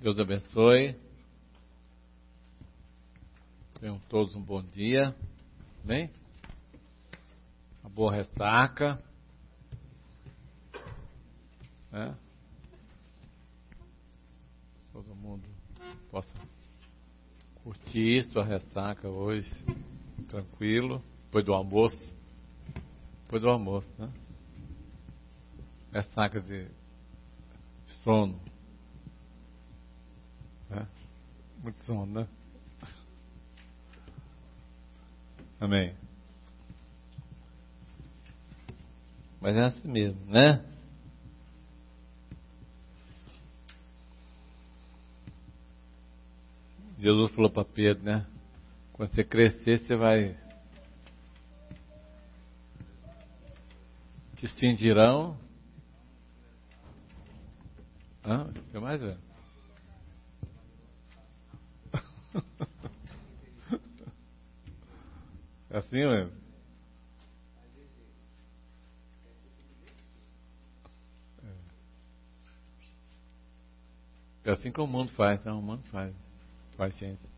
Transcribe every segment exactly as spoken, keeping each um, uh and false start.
Deus abençoe. Tenham todos um bom dia. Amém? Uma boa ressaca. É? Todo mundo possa curtir sua ressaca hoje, tranquilo, depois do almoço. Depois do almoço, né? Ressaca de sono. É? Muito sono, né? Amém. Mas é assim mesmo, né? Jesus falou para Pedro, né? Quando você crescer, você vai... Te cingirão. Hã? O que mais, velho? É assim mesmo? É assim que o mundo faz, não? O mundo faz. Faz ciência.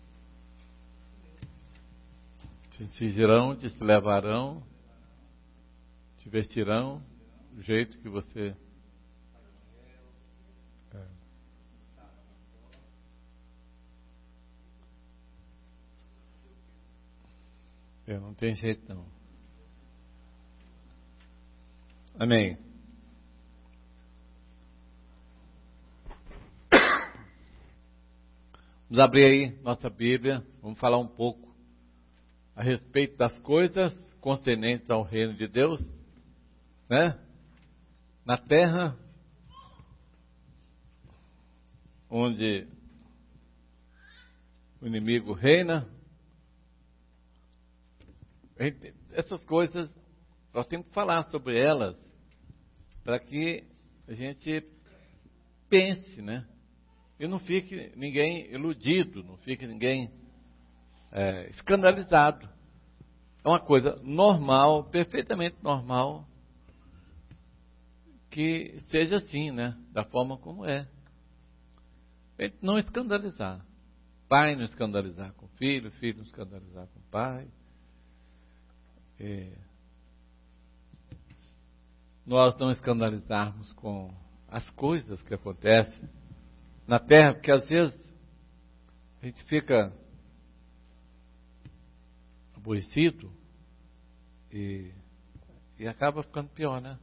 Te cingirão, te levarão, te vestirão do jeito que você... É. É, não tem jeito não. Amém. Vamos abrir aí nossa Bíblia, vamos falar um pouco a respeito das coisas concernentes ao reino de Deus, né? Na terra, onde o inimigo reina, essas coisas, nós temos que falar sobre elas, para que a gente pense, né? E não fique ninguém iludido, não fique ninguém é, escandalizado. É uma coisa normal, perfeitamente normal, que seja assim, né? Da forma como é. Não escandalizar. Pai não escandalizar com filho, filho não escandalizar com pai. É, nós não escandalizarmos com as coisas que acontecem na terra, porque às vezes a gente fica aborrecido e, e acaba ficando pior, né?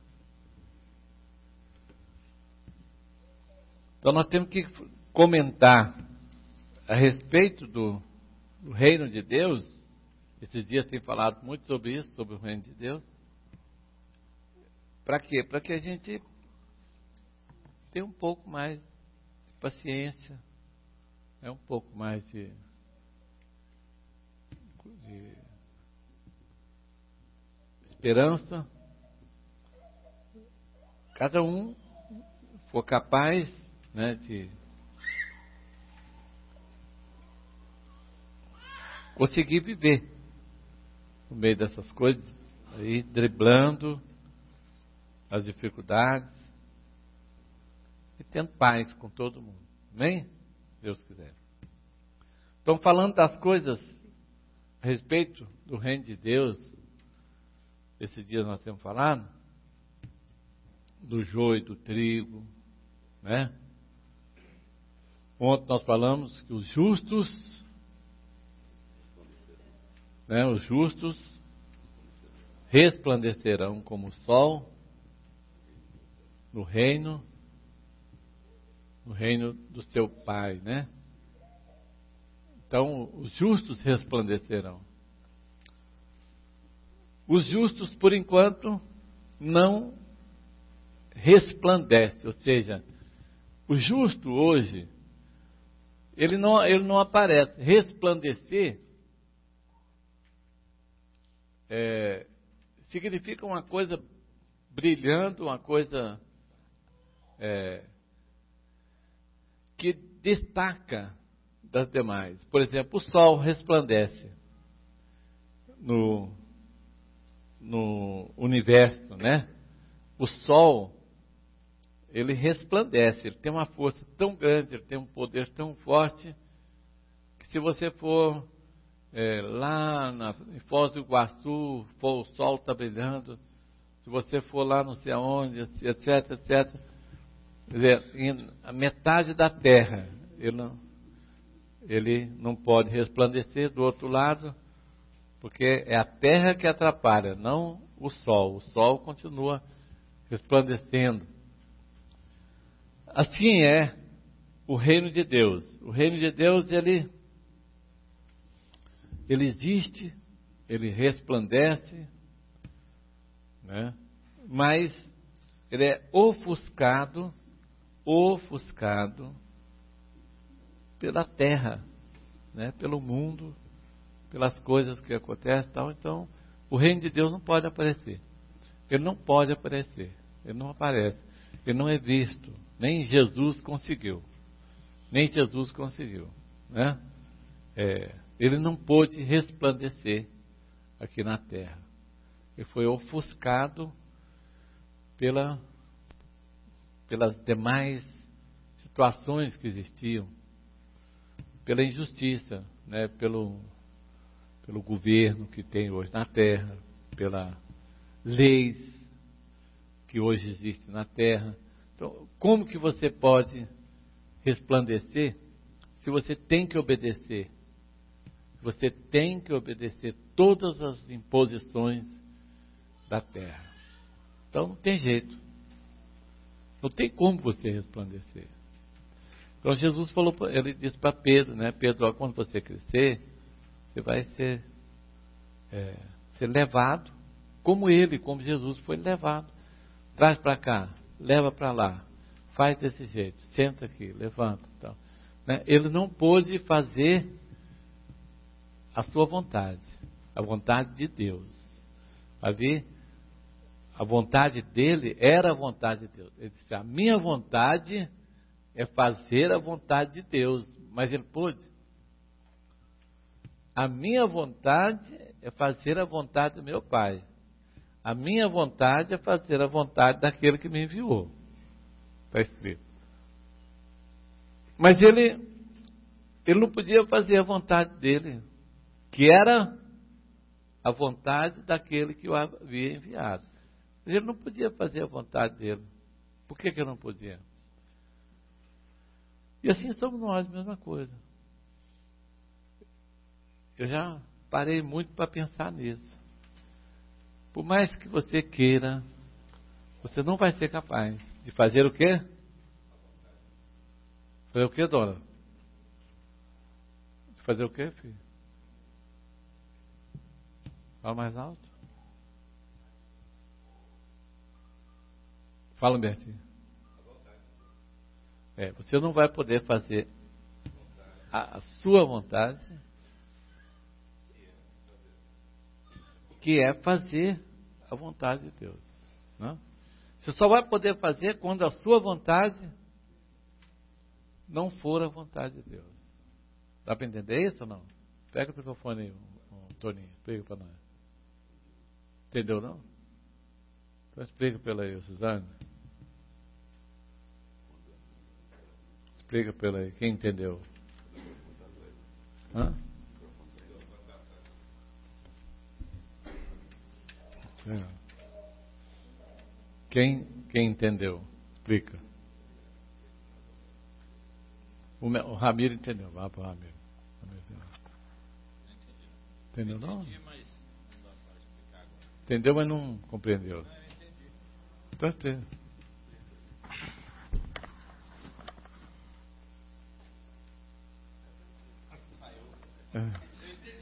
Então nós temos que comentar a respeito do, do reino de Deus. Esses dias tem falado muito sobre isso, sobre o reino de Deus. Para quê? Para que a gente tenha um pouco mais de paciência, né? Um pouco mais de, de esperança. Cada um for capaz, né, de conseguir viver no meio dessas coisas, aí driblando as dificuldades e tendo paz com todo mundo. Amém? Se Deus quiser. Então, falando das coisas a respeito do reino de Deus, esses dias nós temos falado do joio e do trigo, né? Ontem nós falamos que os justos, né, os justos resplandecerão como o sol no reino, no reino do seu Pai, né? Então, os justos resplandecerão. Os justos, por enquanto, não resplandecem, ou seja, o justo hoje, ele não, ele não aparece. Resplandecer é, significa uma coisa brilhando, uma coisa é, que destaca das demais. Por exemplo, o sol resplandece no, no universo, né? O sol ele resplandece, ele tem uma força tão grande, ele tem um poder tão forte, que se você for é, lá na, em Foz do Iguaçu, for, o sol está brilhando, se você for lá não sei aonde, etc, etcétera, quer dizer, em, a metade da terra, ele não, ele não pode resplandecer. Do outro lado, porque é a terra que atrapalha, não o sol. O sol continua resplandecendo. Assim é o reino de Deus. O reino de Deus, ele, ele existe, ele resplandece, né? Mas ele é ofuscado, ofuscado pela terra, né? Pelo mundo, pelas coisas que acontecem e tal. Então, o reino de Deus não pode aparecer. Ele não pode aparecer. Ele não aparece. Ele não é visto. Nem Jesus conseguiu. Nem Jesus conseguiu, né? É, ele não pôde resplandecer aqui na terra. Ele foi ofuscado pela, pelas demais situações que existiam, pela injustiça, né? Pelo, pelo governo que tem hoje na terra, pelas leis que hoje existem na terra. Então, como que você pode resplandecer se você tem que obedecer? Você tem que obedecer todas as imposições da terra. Então não tem jeito. Não tem como você resplandecer. Então Jesus falou, ele disse para Pedro, né? Pedro, ó, quando você crescer, você vai ser, é, ser levado, como ele, como Jesus foi levado. Traz para cá, leva para lá, faz desse jeito, senta aqui, levanta. Então, né? Ele não pôde fazer a sua vontade, a vontade de Deus. Ali, a vontade dele era a vontade de Deus. Ele disse, a minha vontade é fazer a vontade de Deus. Mas ele pôde. A minha vontade é fazer a vontade do meu Pai. A minha vontade é fazer a vontade daquele que me enviou. Está escrito. Mas ele, ele não podia fazer a vontade dele, que era a vontade daquele que o havia enviado. Ele não podia fazer a vontade dele. Por que que eu não podia? E assim somos nós, mesma coisa. Eu já parei muito para pensar nisso. Por mais que você queira, você não vai ser capaz de fazer o quê? Fazer o quê, dona? De fazer o quê, filho? Fala mais alto. Fala, Bertinho. É, você não vai poder fazer a, a sua vontade, que é fazer a vontade de Deus. Não? Você só vai poder fazer quando a sua vontade não for a vontade de Deus. Dá para entender isso ou não? Pega o microfone aí, um, um Toninho, explica para nós. Entendeu, não? Então explica pela aí, Suzane. Explica pela aí, quem entendeu? Hã? É. Quem, quem entendeu? Explica. O, o Ramiro entendeu. Vá para o Ramiro. Entendeu não? Entendeu, mas não compreendeu. Então explica. É.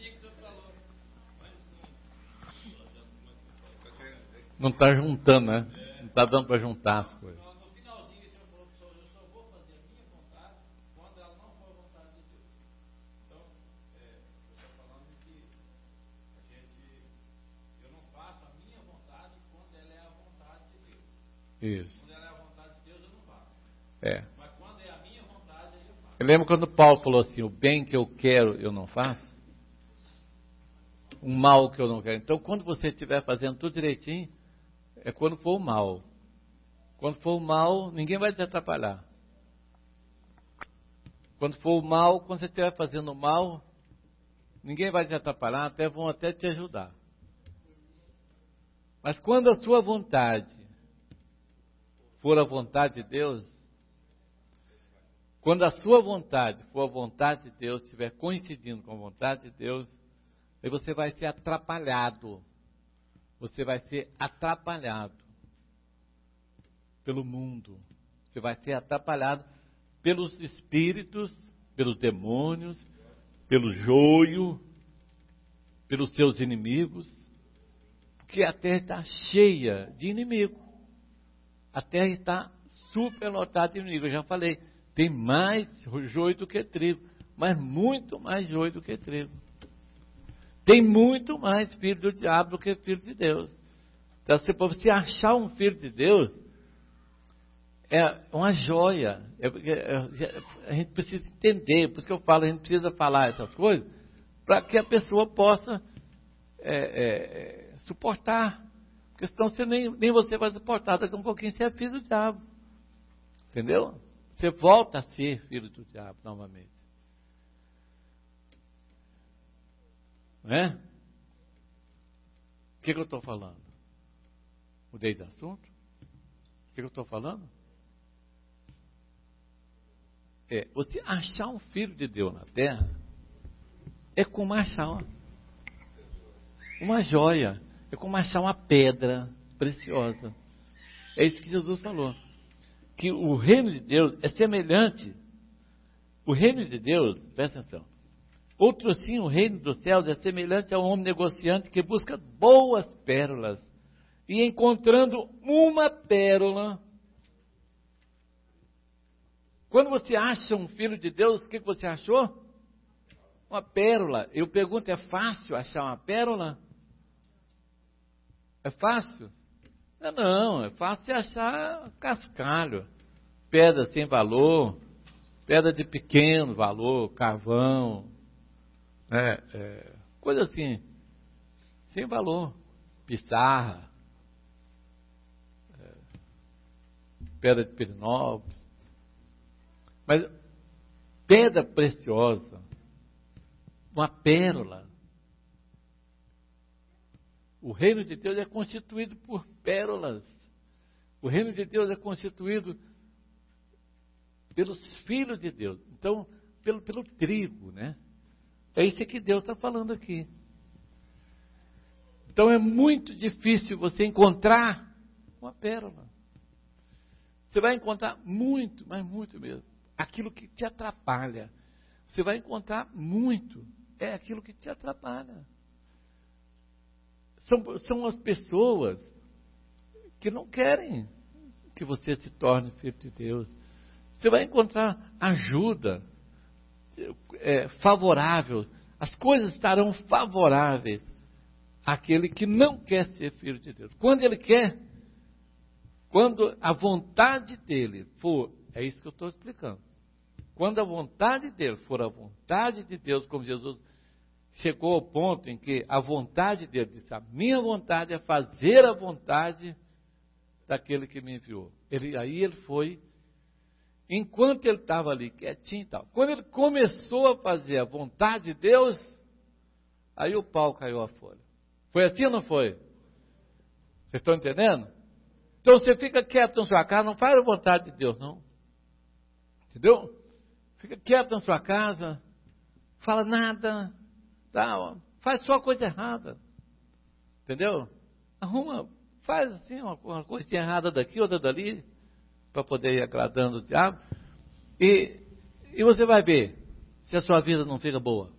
Não está juntando, né? Não está dando para juntar as coisas. No finalzinho, o senhor falou que eu só vou fazer a minha vontade quando ela não for a vontade de Deus. Então, é, eu estou falando que a gente, eu não faço a minha vontade quando ela é a vontade de Deus. Isso. Quando ela é a vontade de Deus, eu não faço. É. Mas quando é a minha vontade, aí eu faço. Eu lembro quando Paulo falou assim, o bem que eu quero, eu não faço. O mal que eu não quero. Então, quando você estiver fazendo tudo direitinho, é quando for o mal. Quando for o mal, ninguém vai te atrapalhar. Quando for o mal, quando você estiver fazendo o mal, ninguém vai te atrapalhar, até vão até te ajudar. Mas quando a sua vontade for a vontade de Deus, quando a sua vontade for a vontade de Deus, estiver coincidindo com a vontade de Deus, aí você vai ser atrapalhado. Você vai ser atrapalhado pelo mundo. Você vai ser atrapalhado pelos espíritos, pelos demônios, pelo joio, pelos seus inimigos. Porque a terra está cheia de inimigos. A terra está superlotada de inimigos. Eu já falei, tem mais joio do que trigo, mas muito mais joio do que trigo. Tem muito mais filho do diabo do que filho de Deus. Então, se você achar um filho de Deus, é uma joia. É, é, a gente precisa entender, por isso que eu falo, a gente precisa falar essas coisas, para que a pessoa possa é, é, suportar. Porque senão você nem, nem você vai suportar, daqui a um pouquinho você é filho do diabo. Entendeu? Você volta a ser filho do diabo novamente. Não é? O que, que eu estou falando? Mudei de assunto? O que, que eu estou falando? É, você achar um filho de Deus na terra é como achar uma, uma joia, é como achar uma pedra preciosa. É isso que Jesus falou. Que o reino de Deus é semelhante. O reino de Deus, presta atenção. Outro sim, o reino dos céus é semelhante a um homem negociante que busca boas pérolas. E encontrando uma pérola. Quando você acha um filho de Deus, o que você achou? Uma pérola. Eu pergunto, é fácil achar uma pérola? É fácil? Não, não, é fácil achar cascalho, pedra sem valor, pedra de pequeno valor, carvão, é, é, coisa assim, sem valor, pissarra, é, pedra de Pirinópolis. Mas pedra preciosa, uma pérola. O reino de Deus é constituído por pérolas. O reino de Deus é constituído pelos filhos de Deus. Então, pelo, pelo trigo, né? É isso que Deus está falando aqui. Então, é muito difícil você encontrar uma pérola. Você vai encontrar muito, mas muito mesmo. Aquilo que te atrapalha. Você vai encontrar muito. É aquilo que te atrapalha. São, são as pessoas que não querem que você se torne filho de Deus. Você vai encontrar ajuda é, favorável. As coisas estarão favoráveis àquele que não quer ser filho de Deus. Quando ele quer, quando a vontade dele for, é isso que eu estou explicando. Quando a vontade dele for a vontade de Deus, como Jesus chegou ao ponto em que a vontade dele disse, a minha vontade é fazer a vontade daquele que me enviou. Ele, aí ele foi, enquanto ele estava ali quietinho e tal, quando ele começou a fazer a vontade de Deus, aí o pau caiu a folha. Foi assim ou não foi? Vocês estão entendendo? Então você fica quieto na sua casa, não faz a vontade de Deus, não. Entendeu? Fica quieto na sua casa, fala nada, tá, faz só a coisa errada. Entendeu? Arruma, faz assim uma, uma coisinha errada daqui, outra dali, para poder ir agradando o diabo. E, e você vai ver se a sua vida não fica boa.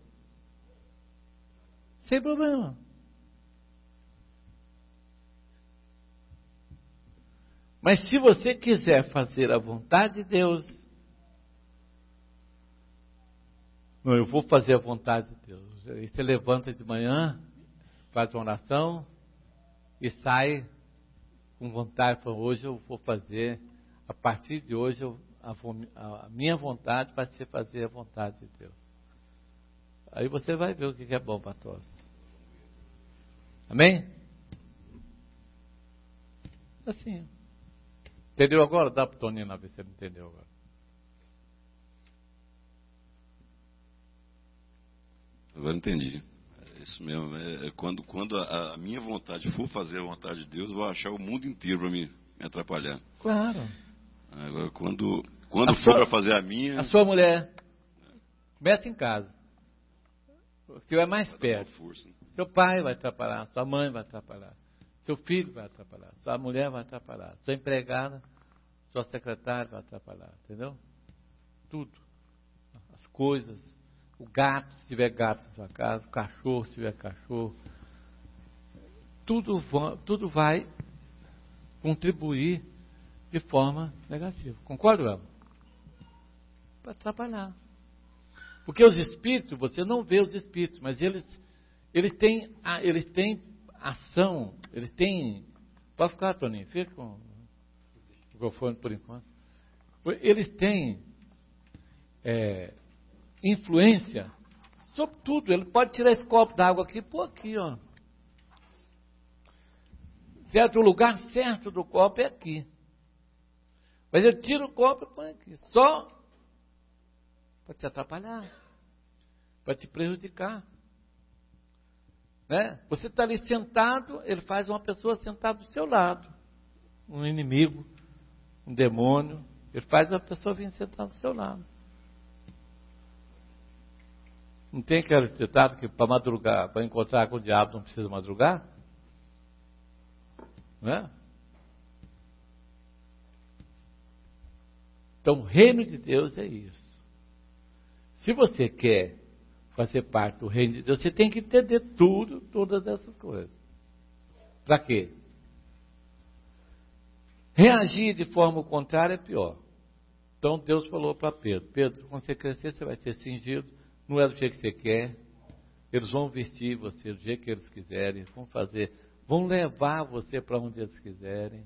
Sem problema. Mas se você quiser fazer a vontade de Deus, não, eu vou fazer a vontade de Deus. Aí você levanta de manhã, faz uma oração e sai com vontade. Fala, hoje eu vou fazer, a partir de hoje, eu, a, a minha vontade vai ser fazer a vontade de Deus. Aí você vai ver o que é bom para todos. Amém? Assim. Entendeu agora? Dá para o Toninho lá ver se ele entendeu agora. Agora entendi. É isso mesmo. É quando quando a, a minha vontade for fazer a vontade de Deus, eu vou achar o mundo inteiro para me, me atrapalhar. Claro. Agora, quando, quando A for sua- para fazer a minha... A sua mulher, começa em casa. O que é mais vai dar perto. uma força. Seu pai vai atrapalhar, sua mãe vai atrapalhar, seu filho vai atrapalhar, sua mulher vai atrapalhar, sua empregada, sua secretária vai atrapalhar, entendeu? Tudo. As coisas, o gato, se tiver gato na sua casa, o cachorro, se tiver cachorro. Tudo, va- tudo vai contribuir de forma negativa. Concorda, Elmo? Para atrapalhar. Porque os espíritos, você não vê os espíritos, mas eles, eles, têm, a- eles têm ação, eles têm... Pode ficar, Toninho, fica com o microfone por enquanto. Eles têm é, influência sobre tudo. Ele pode tirar esse copo d'água aqui e pôr aqui, ó. Certo? O lugar certo do copo é aqui. Mas ele tira o copo e põe aqui. Só para te atrapalhar. Para te prejudicar. Né? Você está ali sentado, ele faz uma pessoa sentada do seu lado. Um inimigo, um demônio. Ele faz a pessoa vir sentar do seu lado. Não tem aquele ditado que para madrugar, para encontrar com o diabo não precisa madrugar? Não é? Então, o reino de Deus é isso. Se você quer fazer parte do reino de Deus, você tem que entender tudo, todas essas coisas. Para quê? Reagir de forma contrária é pior. Então, Deus falou para Pedro, Pedro, quando você crescer, você vai ser cingido, não é do jeito que você quer, eles vão vestir você do jeito que eles quiserem, vão fazer, vão levar você para onde eles quiserem.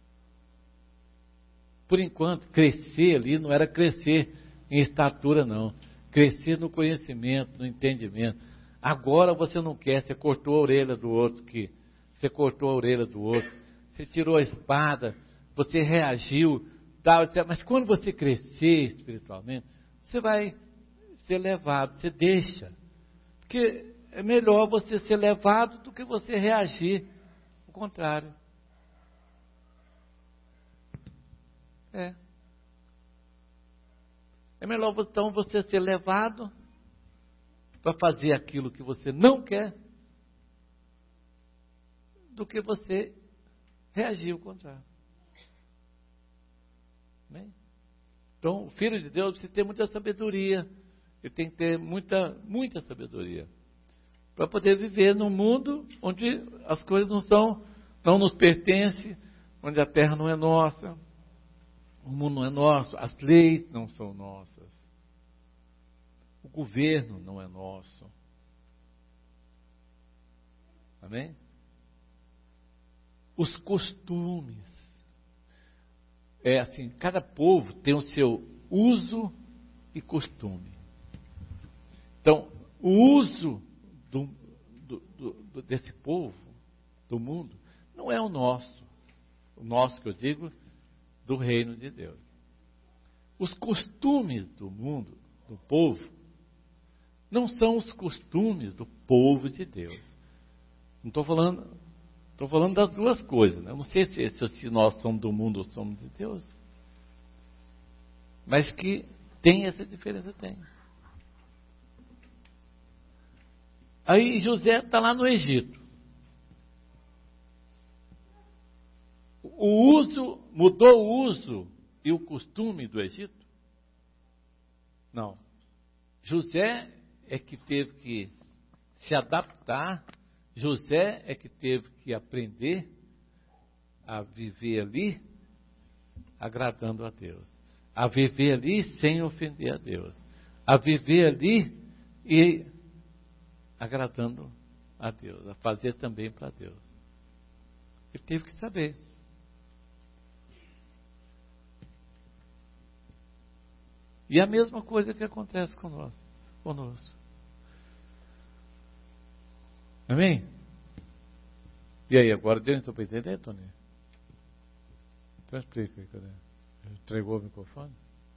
Por enquanto, crescer ali não era crescer em estatura, não. Crescer no conhecimento, no entendimento. Agora você não quer, você cortou a orelha do outro aqui. Você cortou a orelha do outro. Você tirou a espada, você reagiu, tal, mas quando você crescer espiritualmente, você vai ser levado, você deixa. Porque é melhor você ser levado do que você reagir ao contrário. É. É melhor então você ser levado para fazer aquilo que você não quer do que você reagir ao contrário. Bem? Então, o Filho de Deus precisa ter muita sabedoria. Ele tem que ter muita, muita sabedoria para poder viver num mundo onde as coisas não são, não nos pertencem, onde a terra não é nossa. O mundo não é nosso, as leis não são nossas, o governo não é nosso. Amém? Os costumes. É assim, cada povo tem o seu uso e costume. Então, o uso do, do, do, desse povo, do mundo, não é o nosso. O nosso que eu digo, do reino de Deus. Os costumes do mundo, do povo, não são os costumes do povo de Deus. Não estou falando, estou falando das duas coisas. Né? Eu não sei se, se nós somos do mundo ou somos de Deus. Mas que tem essa diferença, tem. Aí José está lá no Egito. O uso, mudou o uso e o costume do Egito? Não. José é que teve que se adaptar, José é que teve que aprender a viver ali, agradando a Deus. A viver ali sem ofender a Deus. A viver ali e agradando a Deus. A fazer também para Deus. Ele teve que saber. E a mesma coisa que acontece conosco. conosco. Amém? E aí, agora deu então para entender, Tony? Então explica aí, cadê? Entregou o microfone?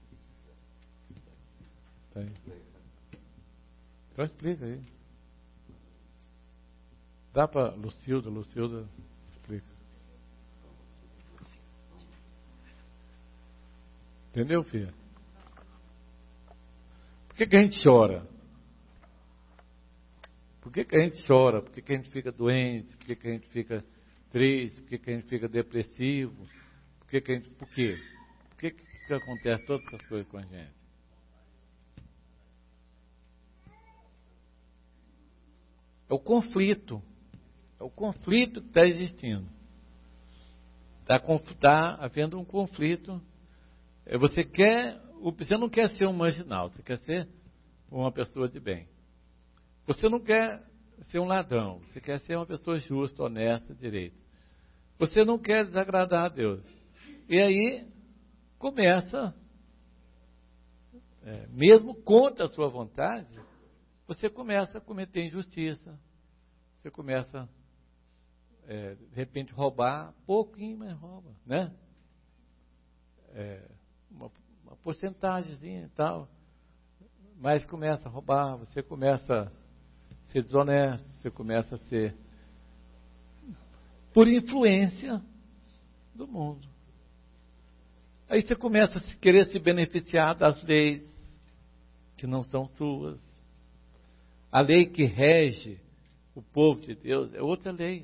Tá aí. Então explica aí. Dá para Lucilda, Lucilda explica. Entendeu, filha? Por que, que a gente chora? Por que, que a gente chora? Por que, que a gente fica doente? Por que, que a gente fica triste? Por que, que a gente fica depressivo? Por que, que a gente. Por quê? Por que, que acontece todas essas coisas com a gente? É o conflito. É o conflito que está existindo. Está tá havendo um conflito. Você quer. Você não quer ser um marginal, você quer ser uma pessoa de bem. Você não quer ser um ladrão, você quer ser uma pessoa justa, honesta, direita. Você não quer desagradar a Deus. E aí começa, é, mesmo contra a sua vontade, você começa a cometer injustiça. Você começa, é, de repente, roubar pouquinho, mas rouba, né? É, uma, uma porcentagemzinha e tal. Mas começa a roubar, você começa a ser desonesto, você começa a ser por influência do mundo. Aí você começa a querer se beneficiar das leis que não são suas. A lei que rege o povo de Deus é outra lei.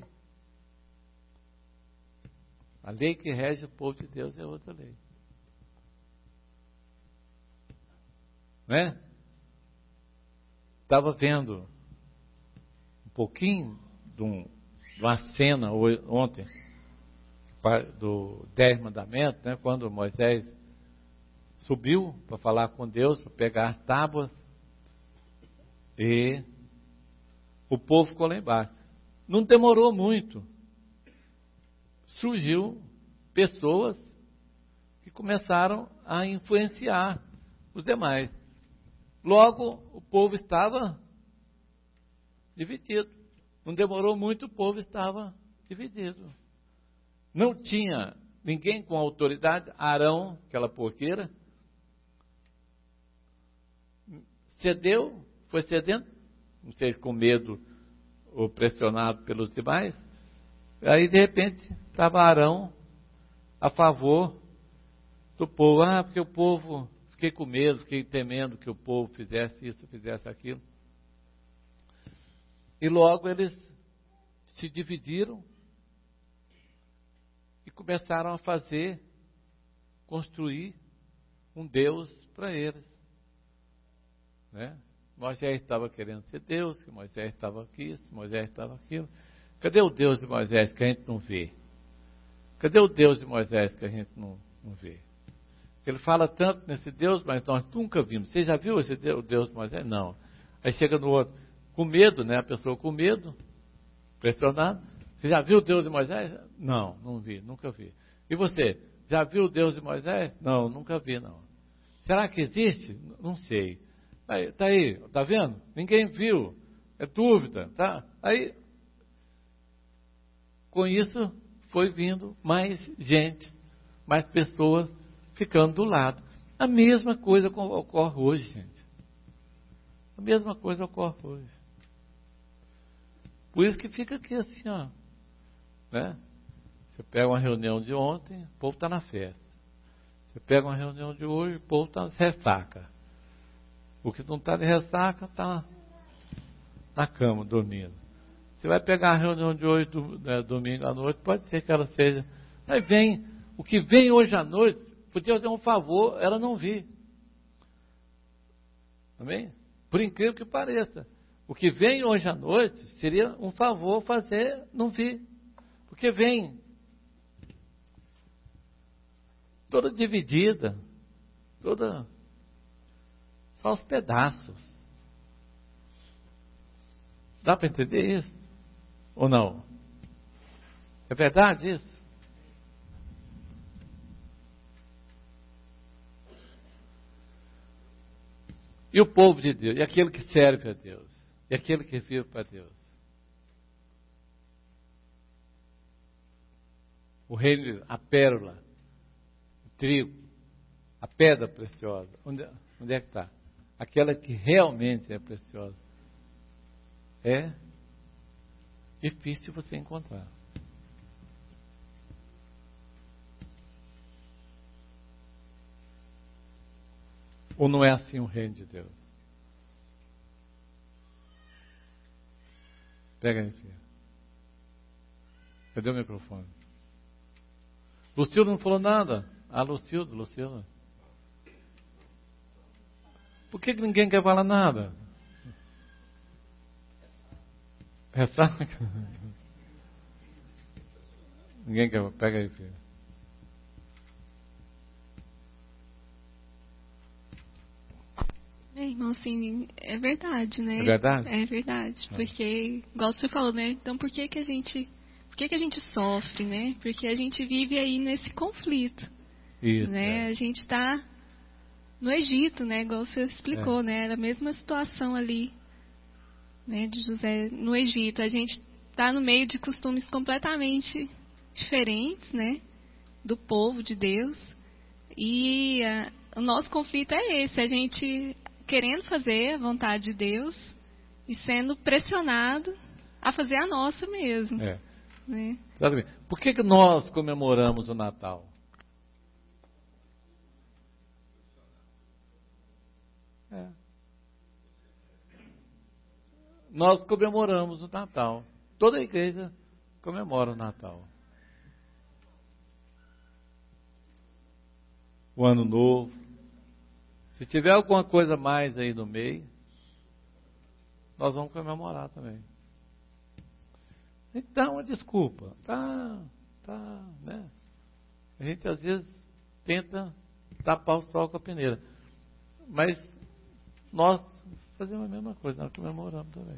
A lei que rege o povo de Deus é outra lei. Não é? Estava vendo um pouquinho de, um, de uma cena ontem do Dez Mandamentos, né, quando Moisés subiu para falar com Deus, para pegar as tábuas, e o povo ficou lá embaixo. Não demorou muito. Surgiu pessoas que começaram a influenciar os demais. Logo, o povo estava dividido. Não demorou muito, o povo estava dividido. Não tinha ninguém com autoridade. Arão, aquela porqueira, cedeu, foi cedendo, não sei se com medo ou pressionado pelos demais. Aí, de repente, estava Arão a favor do povo. Ah, porque o povo, fiquei com medo, fiquei temendo que o povo fizesse isso, fizesse aquilo. E logo eles se dividiram e começaram a fazer, construir um Deus para eles. Né? Moisés estava querendo ser Deus, que Moisés estava aqui, Moisés estava aquilo. Cadê o Deus de Moisés que a gente não vê? Cadê o Deus de Moisés que a gente não, não vê? Ele fala tanto nesse Deus, mas nós nunca vimos. Você já viu esse Deus, o Deus de Moisés? Não. Aí chega no outro, com medo, né? A pessoa com medo, pressionada. Você já viu o Deus de Moisés? Não, não vi, nunca vi. E você, já viu o Deus de Moisés? Não, nunca vi, não. Será que existe? Não sei. Aí, tá aí, tá vendo? Ninguém viu. É dúvida, tá? Aí, com isso, foi vindo mais gente, mais pessoas ficando do lado. A mesma coisa ocorre hoje, gente. A mesma coisa ocorre hoje. Por isso que fica aqui assim, ó. Né? Você pega uma reunião de ontem, o povo está na festa. Você pega uma reunião de hoje, o povo está na ressaca. O que não está de ressaca está na cama, dormindo. Você vai pegar a reunião de hoje, do, né, domingo à noite, pode ser que ela seja. Aí vem, o que vem hoje à noite, podia fazer um favor, ela não vir. Amém? Por incrível que pareça. O que vem hoje à noite seria um favor fazer, não vir. Porque vem toda dividida, toda só aos pedaços. Dá para entender isso? Ou não? É verdade isso? E o povo de Deus, e aquele que serve a Deus, e aquele que vive para Deus. O reino, a pérola, trigo, a pedra preciosa, onde, onde é que está? Aquela que realmente é preciosa. É difícil você encontrar. Ou não é assim o reino de Deus? Pega aí, filha. Cadê o microfone? Lucildo não falou nada. Ah, Lucildo, Lucildo. Por que, que ninguém quer falar nada? Ressaca? Ninguém quer. Pega aí, filho. É, irmão, assim, é verdade, né? É verdade? É verdade, porque, igual você falou, né? Então, por que que a gente, por que que a gente sofre, né? Porque a gente vive aí nesse conflito, Isso, né? é. A gente está no Egito, né? Igual você explicou, É. né? Era a mesma situação ali, né? De José no Egito. A gente está no meio de costumes completamente diferentes, né? Do povo de Deus. E a, o nosso conflito é esse, a gente querendo fazer a vontade de Deus e sendo pressionado a fazer a nossa mesmo. É. Né? Exatamente. Por que, que nós comemoramos o Natal? É. Nós comemoramos o Natal. Toda a igreja comemora o Natal. O Ano Novo. Se tiver alguma coisa mais aí no meio, nós vamos comemorar também. Então, a desculpa. Tá, tá, né? A gente às vezes tenta tapar o sol com a peneira. Mas nós fazemos a mesma coisa, nós comemoramos também.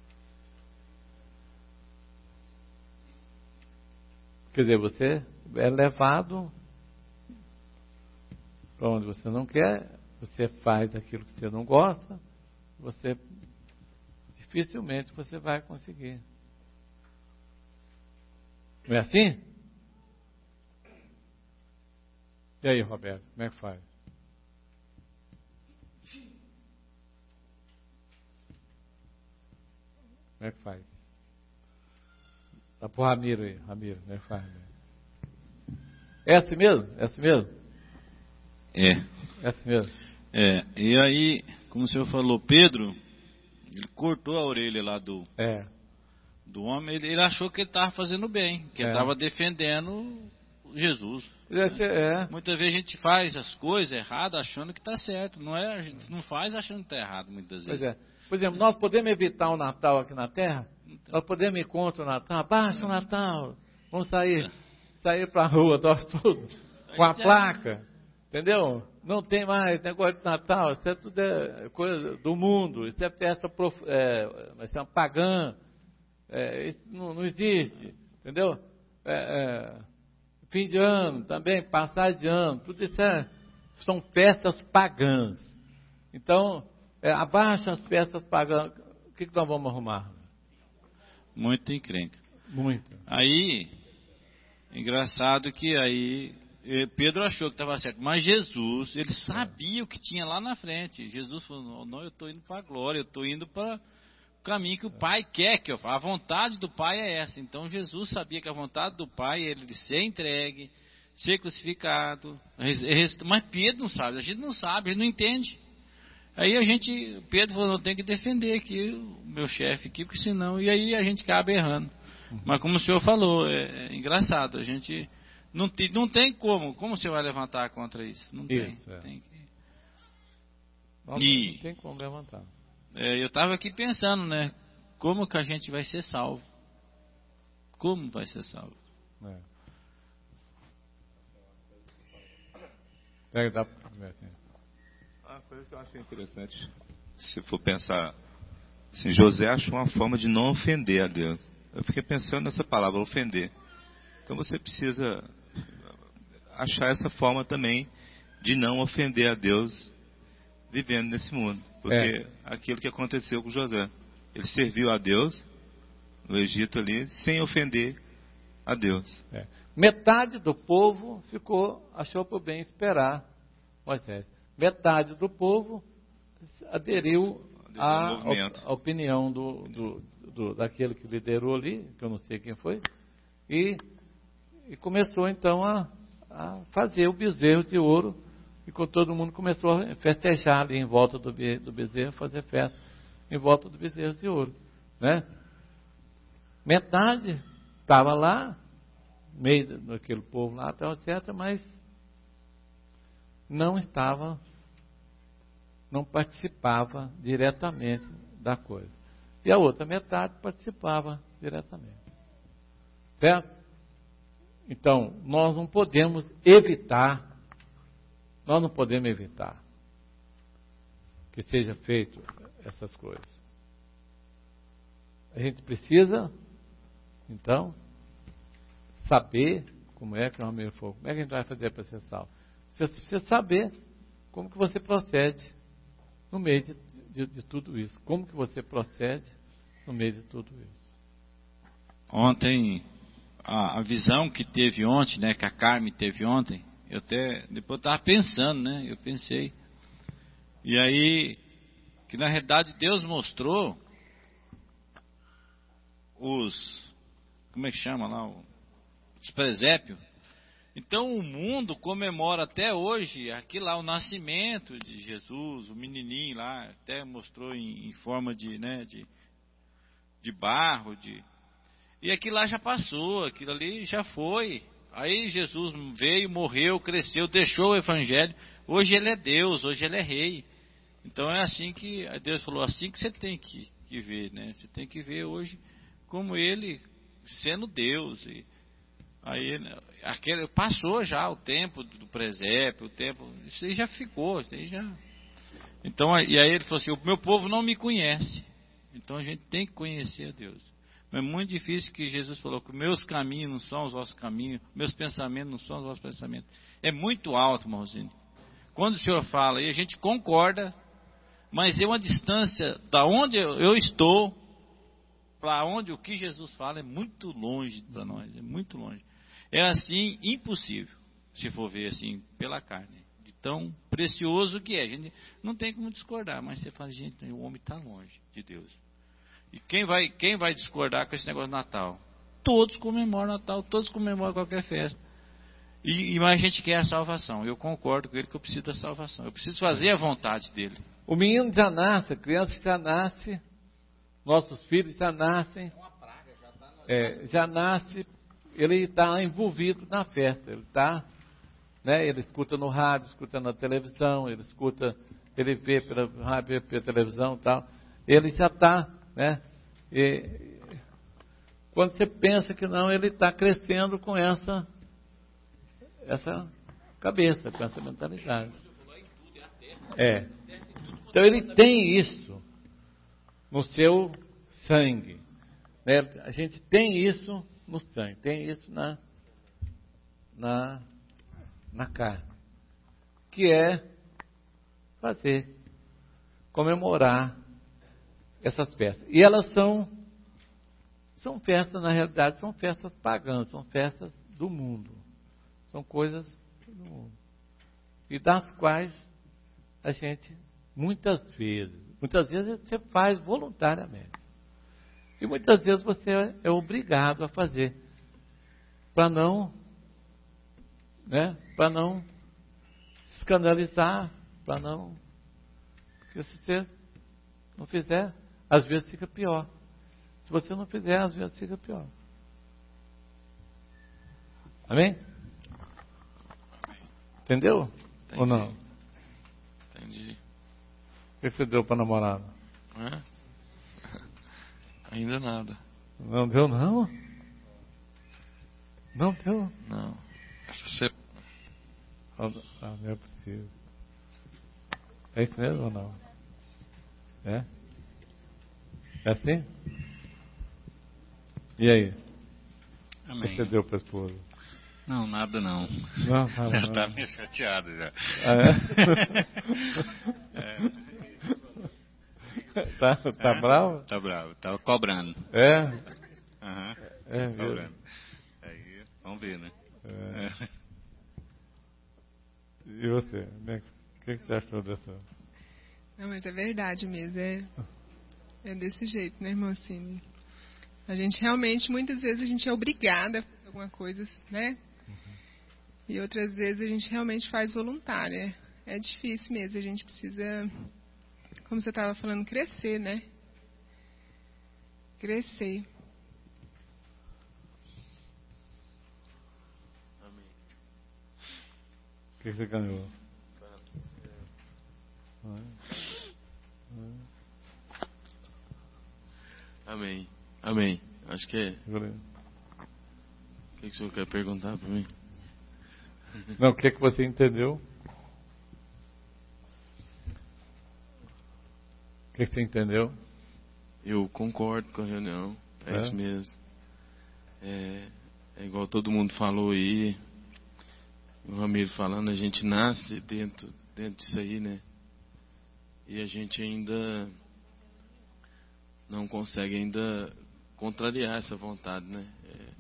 Quer dizer, você é levado para onde você não quer, você faz aquilo que você não gosta, você dificilmente você vai conseguir. Não é assim? E aí, Roberto, como é que faz? Como é que faz? Dá pro Ramiro aí, Ramiro, como é que faz? É assim mesmo? É assim mesmo? É. É assim mesmo? É, e aí, como o senhor falou, Pedro, ele cortou a orelha lá do, É. do homem, ele, ele achou que ele estava fazendo bem, que É. ele estava defendendo Jesus. É, é. Muitas vezes a gente faz as coisas erradas achando que está certo, não é? A gente não faz achando que está errado muitas Pois vezes. é. Por exemplo, nós podemos evitar o Natal aqui na Terra? Então. Nós podemos ir contra o Natal? Abaixa o Natal. Vamos sair, sair para a rua, nós tudo, com a placa. Entendeu? Não tem mais negócio de Natal, isso é tudo é coisa do mundo, isso é festa prof, é, isso é pagã, é, isso não, não existe, entendeu? É, é, fim de ano também, passagem de ano, tudo isso é, são festas pagãs. Então, é, abaixa as festas pagãs, o que, que nós vamos arrumar? Muito encrenca. Muito. Aí, engraçado que aí Pedro achou que estava certo, mas Jesus, ele sabia o que tinha lá na frente. Jesus falou, não, eu estou indo para a glória, eu estou indo para o caminho que o Pai quer que eu faça. A vontade do Pai é essa. Então Jesus sabia que a vontade do Pai é ele ser entregue, ser crucificado. Mas Pedro não sabe, a gente não sabe, a gente não entende. Aí a gente, Pedro falou, eu tenho que defender aqui o meu chefe aqui, porque senão, e aí a gente acaba errando. Mas como o senhor falou, é, é engraçado, a gente não tem, não tem como, como você vai levantar contra isso? Não tem. Isso, é. tem que... Não, E, não tem como levantar. É, eu estava aqui pensando, né, como que a gente vai ser salvo? Como vai ser salvo? É. Pega, dá pra ver assim. Uma coisa que eu acho interessante, se for pensar, assim, José achou uma forma de não ofender a Deus. Eu fiquei pensando nessa palavra, ofender. Então você precisa achar essa forma também de não ofender a Deus vivendo nesse mundo. Porque É. aquilo que aconteceu com José. Ele serviu a Deus no Egito ali, sem ofender a Deus. É. Metade do povo ficou, achou por bem esperar Moisés. Metade do povo aderiu à op, opinião do, do, do, daquele que liderou ali, que eu não sei quem foi, e, e começou então a, a fazer o bezerro de ouro, e com todo mundo começou a festejar ali em volta do, do bezerro, fazer festa em volta do bezerro de ouro, né? Metade estava lá, meio daquele povo lá, tal, etcétera, mas não estava, não participava diretamente da coisa. E a outra metade participava diretamente. Certo? Então, nós não podemos evitar, nós não podemos evitar que seja feito essas coisas. A gente precisa, então, saber como é que é o meio fogo, como é que a gente vai fazer para ser salvo. Você precisa saber como que você procede no meio de, de, de tudo isso. Como que você procede no meio de tudo isso. Ontem, a, a visão que teve ontem, né, que a Carmen teve ontem, eu até, depois eu estava pensando, né, eu pensei. E aí, que na realidade Deus mostrou os, como é que chama lá, os presépios. Então o mundo comemora até hoje aquilo lá, o nascimento de Jesus, o menininho lá, até mostrou em, em forma de, né, de, de barro, de, e aquilo lá já passou, aquilo ali já foi. Aí Jesus veio, morreu, cresceu, deixou o evangelho. Hoje ele é Deus, hoje ele é rei. Então é assim que Deus falou, assim que você tem que, que ver, né? Você tem que ver hoje como ele sendo Deus. E aí aquele, passou já o tempo do presépio, o tempo, isso aí já ficou, isso aí já. Então, e aí ele falou assim, o meu povo não me conhece. Então a gente tem que conhecer a Deus. Mas é muito difícil, que Jesus falou que meus caminhos não são os vossos caminhos, meus pensamentos não são os vossos pensamentos. É muito alto, irmãozinho. Quando o Senhor fala, e a gente concorda, mas é uma distância da onde eu estou para onde o que Jesus fala é muito longe para nós, é muito longe. É assim, impossível, se for ver assim, pela carne, de tão precioso que é. A gente não tem como discordar, mas você fala, gente, o homem está longe de Deus. E quem vai, quem vai discordar com esse negócio de Natal? Todos comemoram Natal, todos comemoram qualquer festa. E, e mais a gente quer a salvação. Eu concordo com ele que eu preciso da salvação. Eu preciso fazer a vontade dele. O menino já nasce, a criança já nasce, nossos filhos já nascem. É, já nasce, ele está envolvido na festa. Ele está, né, ele escuta no rádio, escuta na televisão, ele escuta, ele vê pela rádio, pela televisão e tal. Ele já está, né? E, quando você pensa que não, ele está crescendo com essa, essa cabeça, com essa mentalidade. É. Então ele tem isso no seu sangue, né? A gente tem isso no sangue, tem isso na, na, na carne, que é fazer, comemorar essas festas. E elas são, são festas, na realidade, são festas pagãs, são festas do mundo. São coisas do mundo. E das quais a gente, muitas vezes, muitas vezes você faz voluntariamente. E muitas vezes você é obrigado a fazer. Para não, né, para não escandalizar, para não... Porque se você não fizer, às vezes fica pior. Se você não fizer, às vezes fica pior. Amém? Entendeu? Entendi. Ou não? Entendi. O que você deu para namorada? É? Ainda nada. Não deu, não? Não deu? Não. Essa você... Ah, não é possível. É isso mesmo ou não? É? É assim? E aí? Amém. O que você deu para a esposa? Não, nada não. Não, nada, Ela não. está meio chateada já. Ah, é? É. Tá, tá É? bravo? Tá bravo, tava cobrando. É? Aham. É Tá mesmo. cobrando. Aí Vamos ver, né? É. É. E você? Né? O que você achou dessa? Não, mas é verdade mesmo. É, é desse jeito, né, irmão Cine? A gente realmente, muitas vezes, a gente é obrigada a fazer alguma coisa, né? Uhum. E outras vezes a gente realmente faz voluntária. É difícil mesmo, a gente precisa, como você estava falando, crescer, né? Crescer. Amém. O que você ganhou? Amém. Amém. Acho que é. O que, que o senhor quer perguntar para mim? Não, o que, que você entendeu? O que, que você entendeu? Eu concordo com a reunião. É, é? isso mesmo. É, é igual todo mundo falou aí. O Ramiro falando, a gente nasce dentro, dentro disso aí, né? E a gente ainda não consegue ainda contrariar essa vontade, né? É,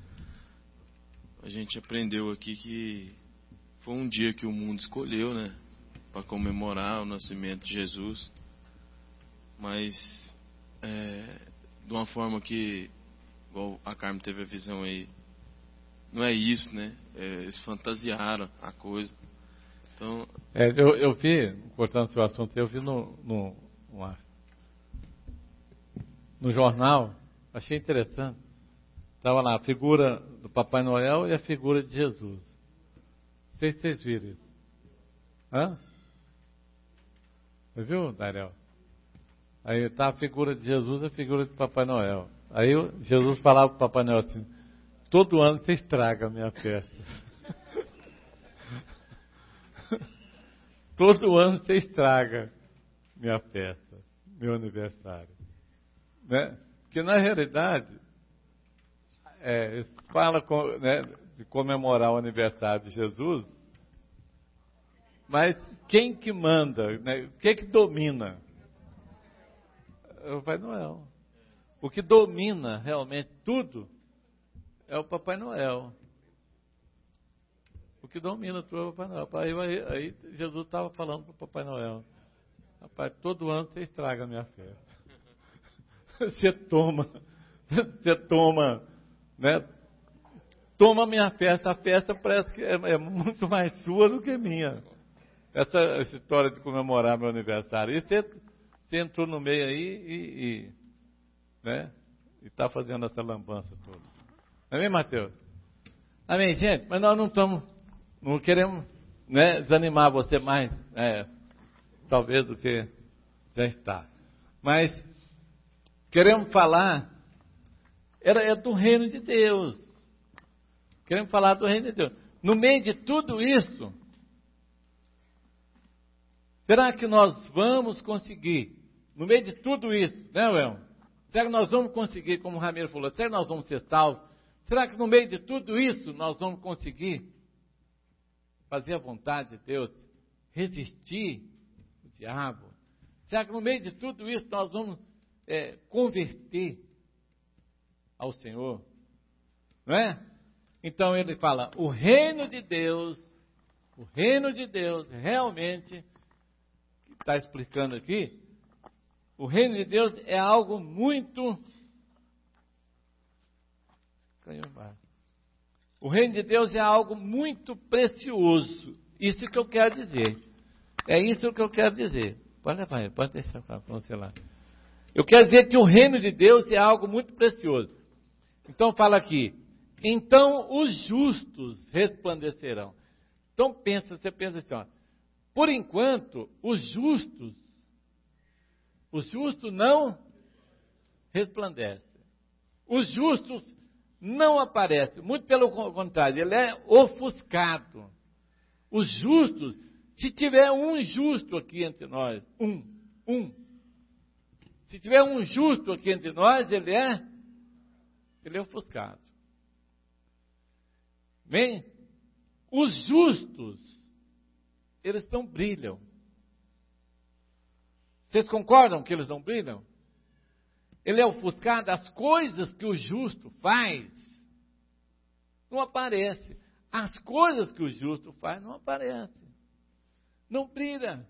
a gente aprendeu aqui que foi um dia que o mundo escolheu, né? Para comemorar o nascimento de Jesus. Mas é, de uma forma que, igual a Carmen teve a visão aí, não é isso, né? É, eles fantasiaram a coisa. Então, é, eu, eu vi, cortando seu assunto, eu vi no, no, uma, no jornal, achei interessante. Estava lá a figura do Papai Noel e a figura de Jesus. Não sei se vocês viram isso. Hã? Você viu, Daniel? Aí está a figura de Jesus e a figura de Papai Noel. Aí Jesus falava para o Papai Noel assim: todo ano você estraga a minha festa. Todo ano você estraga minha festa, meu aniversário. Né? Porque na realidade, é, fala com, né, de comemorar o aniversário de Jesus, mas quem que manda, né? O que que domina? É o Papai Noel. O que domina realmente tudo é o Papai Noel. O que domina tudo é o Papai Noel. Aí, aí, aí Jesus estava falando para o Papai Noel: rapaz, todo ano você estraga a minha festa. Você toma, você toma, né? Toma a minha festa. A festa parece que é, é muito mais sua do que minha. Essa, essa história de comemorar meu aniversário. E você, você entrou no meio aí e, e né? E está fazendo essa lambança toda. Amém, Mateus? Amém, gente? Mas nós não estamos, não queremos, né, desanimar você mais, né, talvez do que já está. Mas queremos falar era, é do reino de Deus. Queremos falar do reino de Deus. No meio de tudo isso, será que nós vamos conseguir, no meio de tudo isso, né, Well? Será que nós vamos conseguir, como o Ramiro falou, será que nós vamos ser salvos? Será que no meio de tudo isso nós vamos conseguir fazer a vontade de Deus, resistir o diabo? Será que no meio de tudo isso nós vamos é, converter ao Senhor? Não é? Então ele fala, o reino de Deus, o reino de Deus realmente, que está explicando aqui, o reino de Deus é algo muito... O reino de Deus é algo muito precioso. Isso que eu quero dizer. É isso que eu quero dizer. Pode levar ele, pode deixar para você lá. Eu quero dizer que o reino de Deus é algo muito precioso. Então fala aqui, então os justos resplandecerão. Então pensa, você pensa assim, ó, por enquanto, os justos, os justos não resplandecem. Os justos não aparecem. Muito pelo contrário, ele é ofuscado. Os justos, se tiver um justo aqui entre nós, um, um. Se tiver um justo aqui entre nós, ele é, ele é ofuscado. Bem, os justos, eles não brilham. Vocês concordam que eles não brilham? Ele é ofuscado, as coisas que o justo faz, Não aparece. As coisas que o justo faz não aparecem. Não brilha.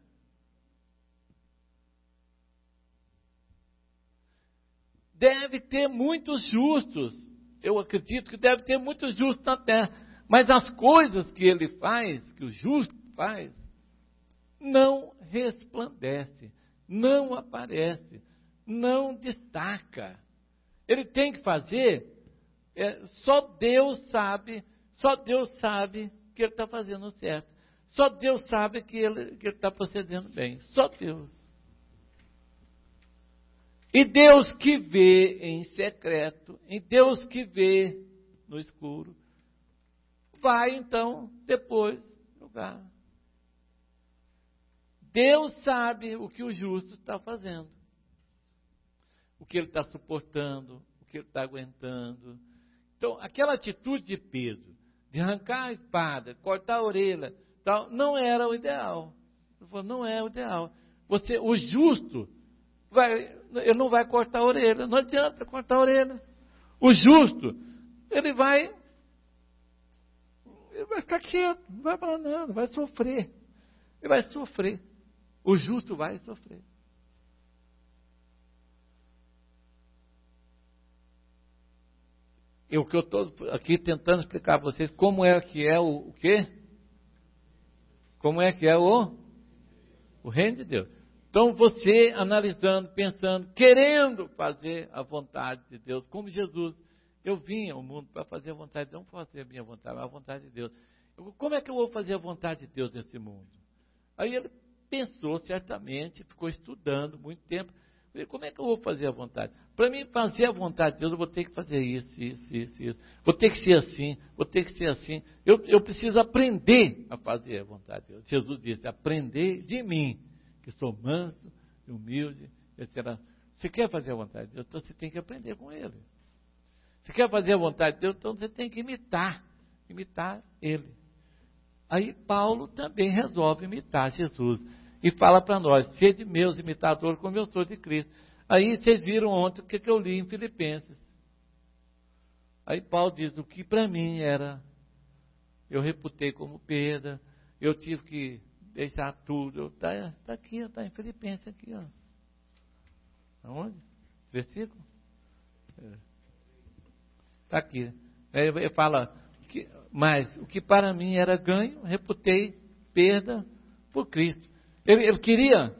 Deve ter muitos justos. Eu acredito que deve ter muitos justos na terra. Mas as coisas que ele faz, que o justo faz, não resplandece, não aparece, não destaca. Ele tem que fazer, é, só Deus sabe, só Deus sabe que ele está fazendo certo. Só Deus sabe que ele que ele está procedendo bem. Só Deus. E Deus que vê em secreto, e Deus que vê no escuro, vai então depois julgar. Deus sabe o que o justo está fazendo, o que ele está suportando, o que ele está aguentando. Então, aquela atitude de Pedro, de arrancar a espada, cortar a orelha, tal, não era o ideal. Ele falou, não é o ideal. Você, o justo, vai, ele não vai cortar a orelha, não adianta cortar a orelha. O justo, ele vai, ele vai ficar quieto, não vai falar nada, vai sofrer. Ele vai sofrer. O justo vai sofrer. E o que eu estou aqui tentando explicar para vocês, como é que é o, o quê? Como é que é o, o reino de Deus. Então você analisando, pensando, querendo fazer a vontade de Deus, como Jesus, eu vim ao mundo para fazer a vontade de Deus, não fazer a minha vontade, mas a vontade de Deus. Eu, como é que eu vou fazer a vontade de Deus nesse mundo? Aí ele pensou certamente, ficou estudando muito tempo. Como é que eu vou fazer a vontade? Para mim fazer a vontade de Deus, eu vou ter que fazer isso, isso, isso, isso. Vou ter que ser assim, vou ter que ser assim. Eu, eu preciso aprender a fazer a vontade de Deus. Jesus disse, aprender de mim, que sou manso e humilde, etcétera. Você quer fazer a vontade de Deus? Então você tem que aprender com Ele. Você quer fazer a vontade de Deus? Então você tem que imitar, imitar Ele. Aí Paulo também resolve imitar Jesus. E fala para nós, sede meus imitadores como eu sou de Cristo. Aí vocês viram ontem o que, que eu li em Filipenses. Aí Paulo diz, o que para mim era, eu reputei como perda, eu tive que deixar tudo. Está tá aqui, está em Filipenses aqui. Ó. Aonde? Versículo? Está aqui. Aí ele fala, que, mas o que para mim era ganho, reputei perda por Cristo. Ele, ele queria,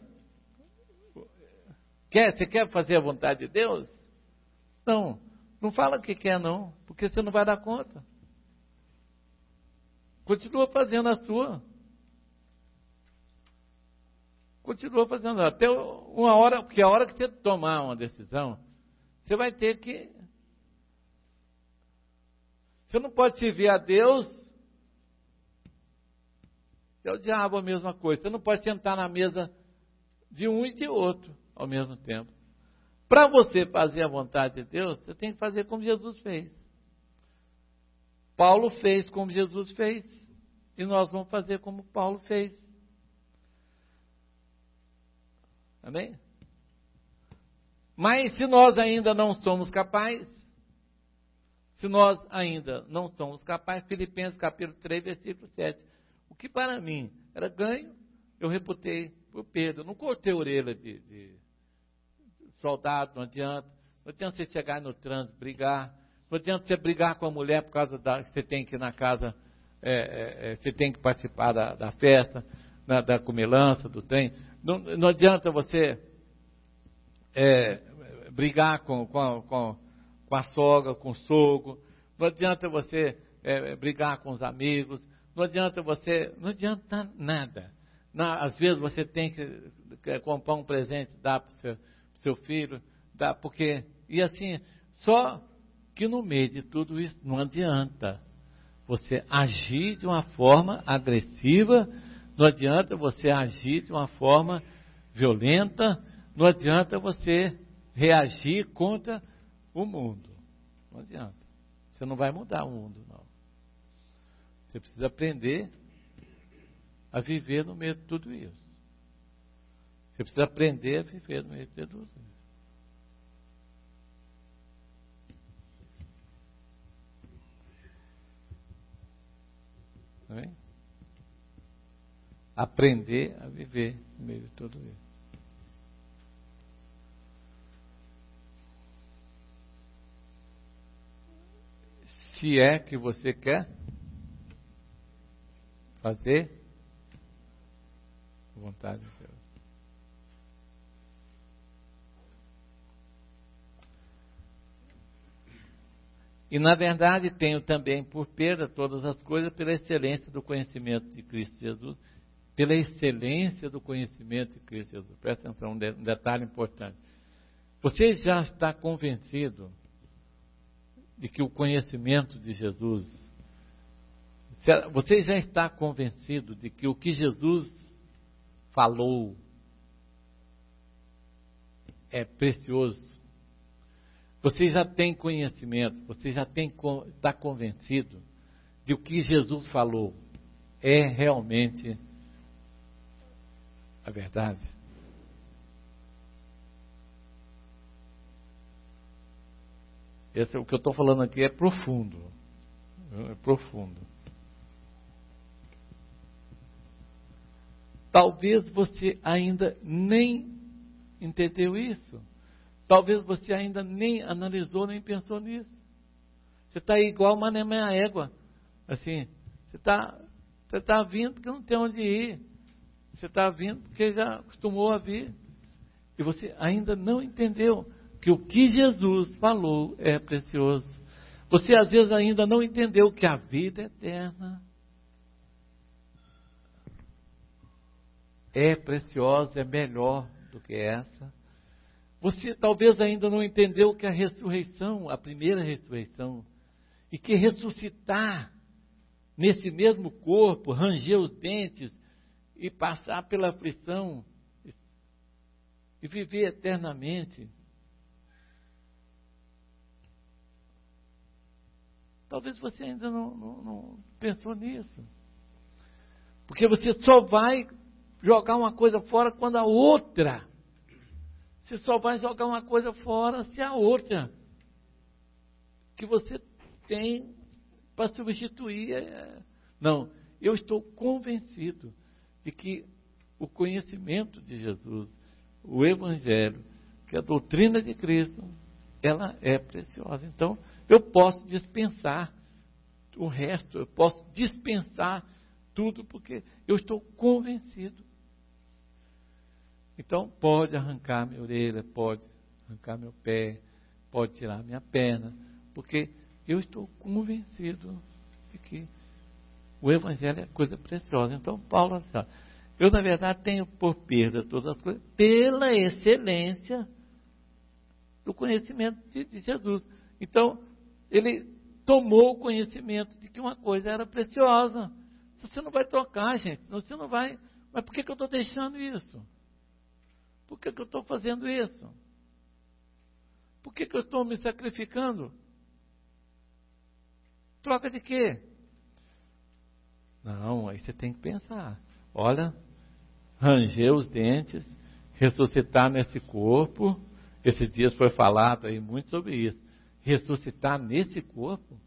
quer, você quer fazer a vontade de Deus? Não, não fala que quer não, porque você não vai dar conta. Continua fazendo a sua. Continua fazendo, até uma hora, porque a hora que você tomar uma decisão, você vai ter que, você não pode servir a Deus, é o diabo a mesma coisa. Você não pode sentar na mesa de um e de outro ao mesmo tempo. Para você fazer a vontade de Deus, você tem que fazer como Jesus fez. Paulo fez como Jesus fez. E nós vamos fazer como Paulo fez. Amém? Mas se nós ainda não somos capazes, se nós ainda não somos capazes, Filipenses capítulo três, versículo sete. O que para mim era ganho, eu reputei por perda. Eu não cortei a orelha de, de soldado, não adianta. Não adianta você chegar no trânsito, brigar. Não adianta você brigar com a mulher por causa da que você tem que ir na casa, é, é, você tem que participar da, da festa, na, da comilança, do trem. Não, não adianta você é, brigar com, com, com, com a sogra, com o sogro. Não adianta você é, brigar com os amigos. Não adianta você, não adianta nada. Na, às vezes você tem que, que comprar um presente, dar para o seu, seu filho, dar, porque, e assim, só que no meio de tudo isso não adianta você agir de uma forma agressiva, não adianta você agir de uma forma violenta, não adianta você reagir contra o mundo. Não adianta. Você não vai mudar o mundo, não. Você precisa aprender a viver no meio de tudo isso. Você precisa aprender a viver no meio de tudo isso. aprender a viver no meio de tudo isso. Se é que você quer fazer a vontade de Deus. E na verdade tenho também por perda todas as coisas pela excelência do conhecimento de Cristo Jesus. Pela excelência do conhecimento de Cristo Jesus. Presta atenção, um detalhe importante. Você já está convencido de que o conhecimento de Jesus, você já está convencido de que o que Jesus falou é precioso? Você já tem conhecimento, você já tem, está convencido de o que Jesus falou é realmente a verdade? Esse, o que eu estou falando aqui é profundo. É profundo. Talvez você ainda nem entendeu isso. Talvez você ainda nem analisou, nem pensou nisso. Você está igual uma minha égua. Assim, você está você tá vindo porque não tem onde ir. Você está vindo porque já acostumou a vir. E você ainda não entendeu que o que Jesus falou é precioso. Você às vezes ainda não entendeu que a vida eterna é preciosa, é melhor do que essa. Você talvez ainda não entendeu que a ressurreição, a primeira ressurreição, e que ressuscitar nesse mesmo corpo, ranger os dentes e passar pela aflição e viver eternamente. Talvez você ainda não, não, não pensou nisso. Porque você só vai jogar uma coisa fora quando a outra. Você só vai jogar uma coisa fora se a outra que você tem para substituir. É... Não, eu estou convencido de que o conhecimento de Jesus, o Evangelho, que a doutrina de Cristo, ela é preciosa. Então, eu posso dispensar o resto, eu posso dispensar tudo, porque eu estou convencido. Então, pode arrancar minha orelha, pode arrancar meu pé, pode tirar minha perna, porque eu estou convencido de que o Evangelho é coisa preciosa. Então, Paulo, assim, eu na verdade tenho por perda todas as coisas pela excelência do conhecimento de, de Jesus. Então, ele tomou o conhecimento de que uma coisa era preciosa. Você não vai trocar, gente, você não vai. Mas por que, que eu estou deixando isso? Por que, que eu estou fazendo isso? Por que, que eu estou me sacrificando? Troca de quê? Não, aí você tem que pensar. Olha, ranger os dentes, ressuscitar nesse corpo. Esses dias foi falado aí muito sobre isso. Ressuscitar nesse corpo.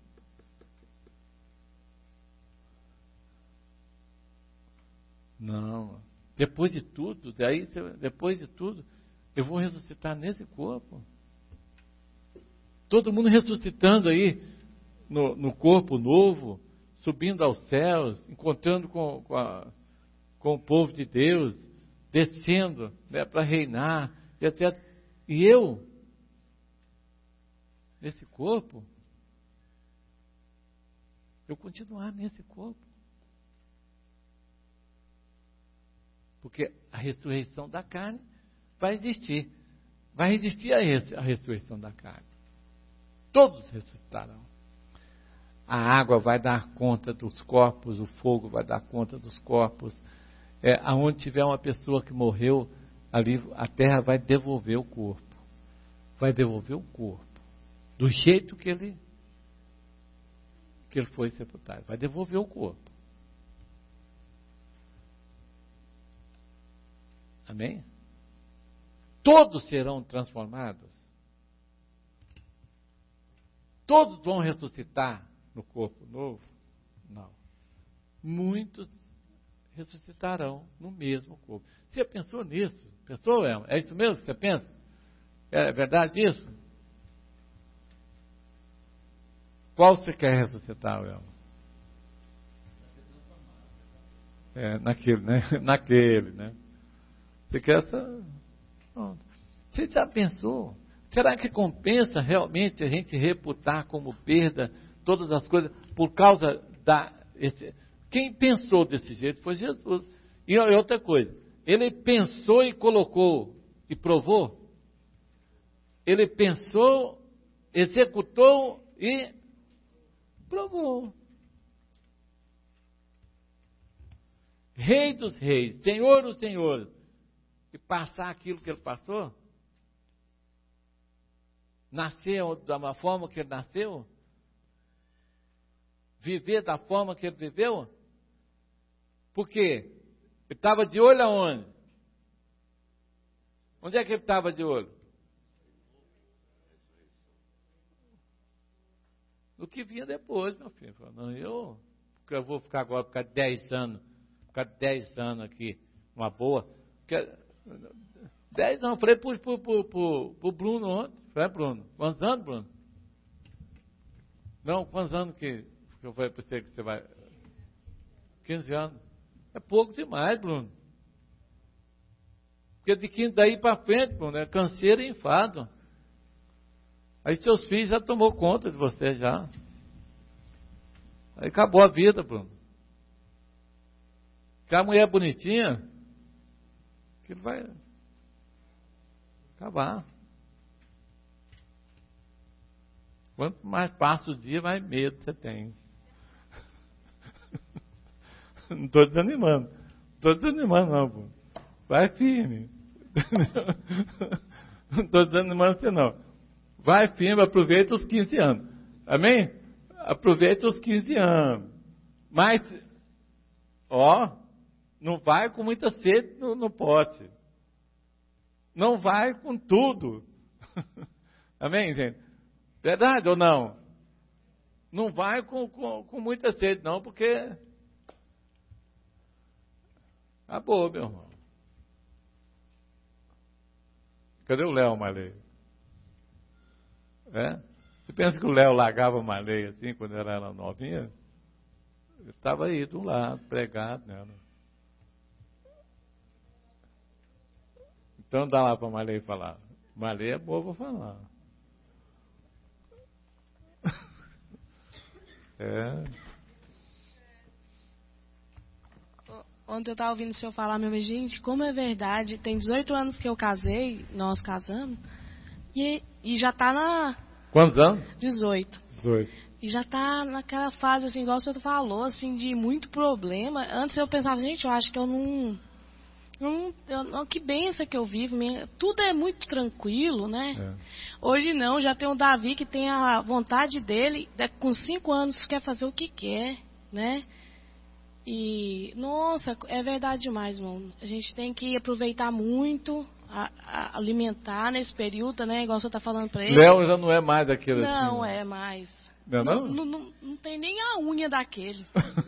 Não. Depois de tudo, daí, depois de tudo, eu vou ressuscitar nesse corpo. Todo mundo ressuscitando aí no, no corpo novo, subindo aos céus, encontrando com, com, a, com o povo de Deus, descendo, né, para reinar, etcétera. E eu, nesse corpo, eu continuar nesse corpo. Porque a ressurreição da carne vai existir. Vai existir a, a ressurreição da carne. Todos ressuscitarão. A água vai dar conta dos corpos, o fogo vai dar conta dos corpos. É, aonde tiver uma pessoa que morreu, ali a terra vai devolver o corpo. Vai devolver o corpo. Do jeito que ele, que ele foi sepultado. Vai devolver o corpo. Amém? Todos serão transformados. Todos vão ressuscitar no corpo novo? Não. Muitos ressuscitarão no mesmo corpo. Você pensou nisso? Pensou, Elma? É isso mesmo que você pensa? É verdade isso? Qual você quer ressuscitar, Elma? É, naquele, né? Naquele, né? Você quer essa... Você já pensou? Será que compensa realmente a gente reputar como perda todas as coisas por causa da... Esse, quem pensou desse jeito foi Jesus. E outra coisa, ele pensou e colocou e provou. Ele pensou, executou e provou. Rei dos reis, Senhor dos senhores, e passar aquilo que ele passou? Nasceu da forma que ele nasceu? Viver da forma que ele viveu? Por quê? Ele estava de olho aonde? Onde é que ele estava de olho? No que vinha depois, meu filho. Não, eu, porque eu vou ficar agora por causa de dez anos, por causa de dez anos aqui, uma boa. Porque, dez anos, eu falei pro, pro, pro, pro, pro Bruno ontem. Falei, Bruno, quantos anos, Bruno? Não, quantos anos que, que eu falei para você que você vai? quinze anos. É pouco demais, Bruno. Porque de quinze daí para frente, Bruno, é canseiro e enfado. Aí seus filhos já tomou conta de você já. Aí acabou a vida, Bruno. Que a mulher bonitinha, que ele vai acabar. Quanto mais passa o dia, mais medo você tem. Não estou desanimando. Não estou desanimando, não, pô. Vai firme. Não estou desanimando você, não. Vai firme, aproveita os quinze anos. Amém? Aproveita os quinze anos. Mas, ó, não vai com muita sede no, no pote. Não vai com tudo. Amém, gente? Verdade ou não? Não vai com, com, com muita sede, não, porque acabou, meu irmão. Cadê o Léo Malê? É? Você pensa que o Léo largava Malê assim, quando ela era novinha? Ele estava aí do lado, pregado nela. Então dá lá para Malê falar. Malê é boa para falar. É. Ontem eu estava ouvindo o senhor falar, meu gente, como é verdade, tem dezoito anos que eu casei, nós casamos, e, e já está na... Quantos anos? dezoito. dezoito. E já está naquela fase, assim, igual o senhor falou, assim, de muito problema. Antes eu pensava, gente, eu acho que eu não... não eu, que benção que eu vivo, minha, tudo é muito tranquilo, né? É. Hoje não, já tem o Davi que tem a vontade dele, com cinco anos quer fazer o que quer, né? E, nossa, é verdade demais, irmão. A gente tem que aproveitar muito, a, a alimentar nesse período, né? Igual o senhor está falando para ele. Léo já não é mais daquele. Não assim, é mais. Não, não? Não, não, não, não tem nem a unha daquele.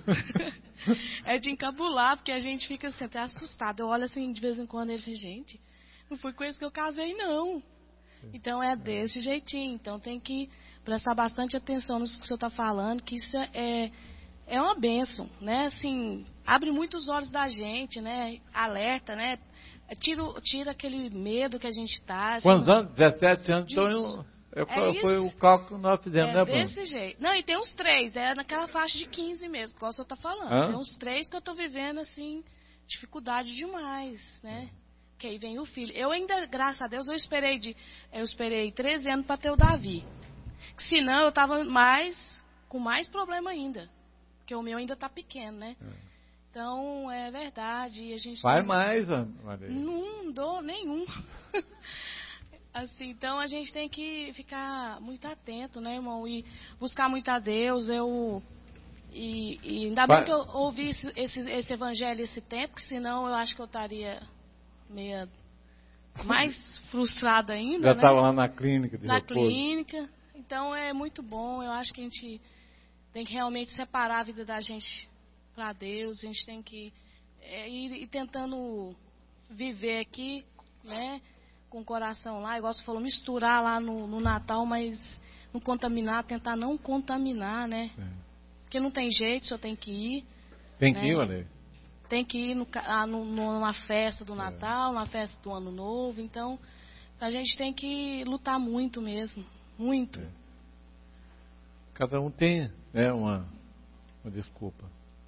É de encabular, porque a gente fica assim, até assustado. Eu olho assim de vez em quando e ele fala, gente, não foi com esse que eu casei, não. Então é desse jeitinho. Então tem que prestar bastante atenção nisso que o senhor está falando, que isso é, é uma bênção, né? Assim, abre muitos olhos da gente, né? Alerta, né? Tira, tira aquele medo que a gente está. Quantos anos? dezessete anos, então eu, eu, é foi o cálculo que nós fizemos, é né, Bruno? desse jeito. Não, e tem uns três, é naquela faixa de quinze mesmo, como o senhor está falando. Hã? Tem uns três que eu estou vivendo, assim, dificuldade demais, né? Que aí vem o filho. Eu ainda, graças a Deus, eu esperei de, eu esperei treze anos para ter o Davi. Senão eu estava mais, com mais problema ainda. Porque o meu ainda está pequeno, né? É. Então, é verdade. A gente Vai tem... mais, Maria. Não dou nenhum. Assim, então a gente tem que ficar muito atento, né, irmão? E buscar muito a Deus. Eu... E, e ainda Vai. bem que eu ouvi esse, esse, esse evangelho esse tempo, que senão eu acho que eu estaria meio mais frustrada ainda. Já estava né? lá na clínica de Na repouso. clínica. Então é muito bom. Eu acho que a gente tem que realmente separar a vida da gente para Deus. A gente tem que é, e, e tentando viver aqui, né, com o coração lá, igual você falou, misturar lá no, no Natal, mas não contaminar, tentar não contaminar, né? É. Porque não tem jeito, só tem que ir. Tem né? que ir, Valei? Tem que ir no, no, numa festa do Natal, é. numa festa do Ano Novo, então a gente tem que lutar muito mesmo, muito. É. Cada um tem, né, uma, uma desculpa.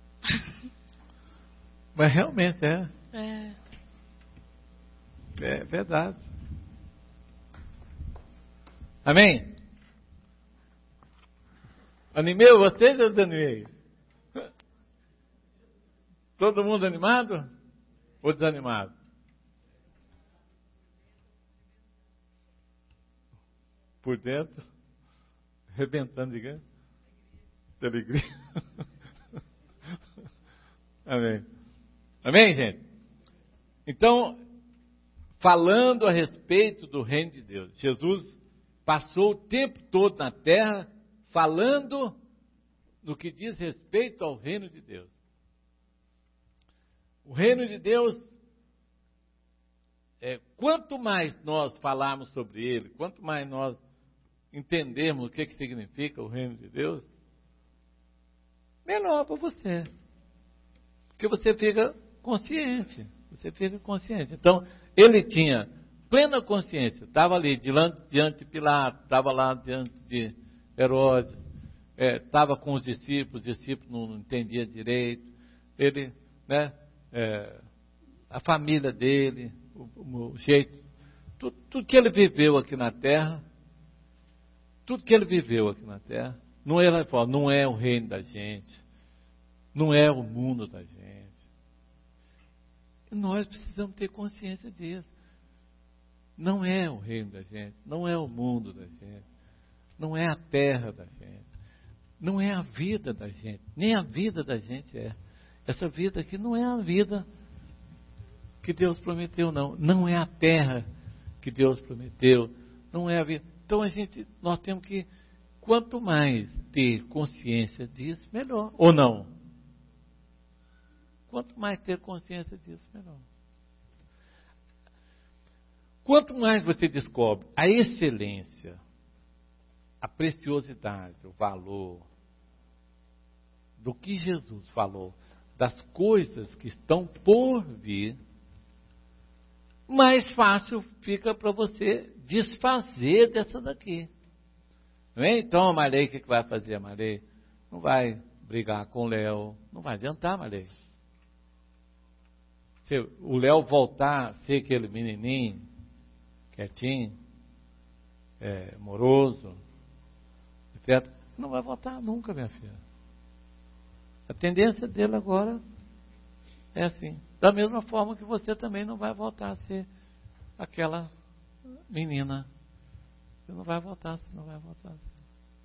Mas realmente é. É. É verdade. Amém? Animei vocês ou desanimei? Todo mundo animado ou desanimado? Por dentro, arrebentando de quê? De alegria. Amém. Amém, gente? Então, falando a respeito do reino de Deus, Jesus passou o tempo todo na terra falando no que diz respeito ao reino de Deus. O reino de Deus, é, quanto mais nós falarmos sobre ele, quanto mais nós entendermos o que, que significa o reino de Deus, melhor para você. Porque você fica consciente. Você fica consciente. Então, ele tinha plena consciência. Estava ali diante, diante de Pilatos, estava lá diante de Herodes, estava é, com os discípulos, os discípulos não entendiam direito. Ele, né, é, a família dele, o, o jeito, tudo, tudo que ele viveu aqui na terra, tudo que ele viveu aqui na terra, não é, não é o reino da gente, não é o mundo da gente. E nós precisamos ter consciência disso. Não é o reino da gente, não é o mundo da gente, não é a terra da gente, não é a vida da gente, nem a vida da gente é. Essa vida aqui não é a vida que Deus prometeu, não. Não é a terra que Deus prometeu, não é a vida. Então a gente, nós temos que, quanto mais ter consciência disso, melhor. Ou não? Quanto mais ter consciência disso, melhor. Quanto mais você descobre a excelência, a preciosidade, o valor do que Jesus falou, das coisas que estão por vir, mais fácil fica para você desfazer dessa daqui. Não é? Então a Marley, o que vai fazer a Marley? Não vai brigar com o Léo, não vai adiantar, Marley. Se o Léo voltar a ser aquele menininho, quietinho, é, moroso, etcétera, não vai voltar nunca, minha filha. A tendência dele agora é assim. Da mesma forma que você também não vai voltar a ser aquela menina. Você não vai voltar, você não vai voltar a ser.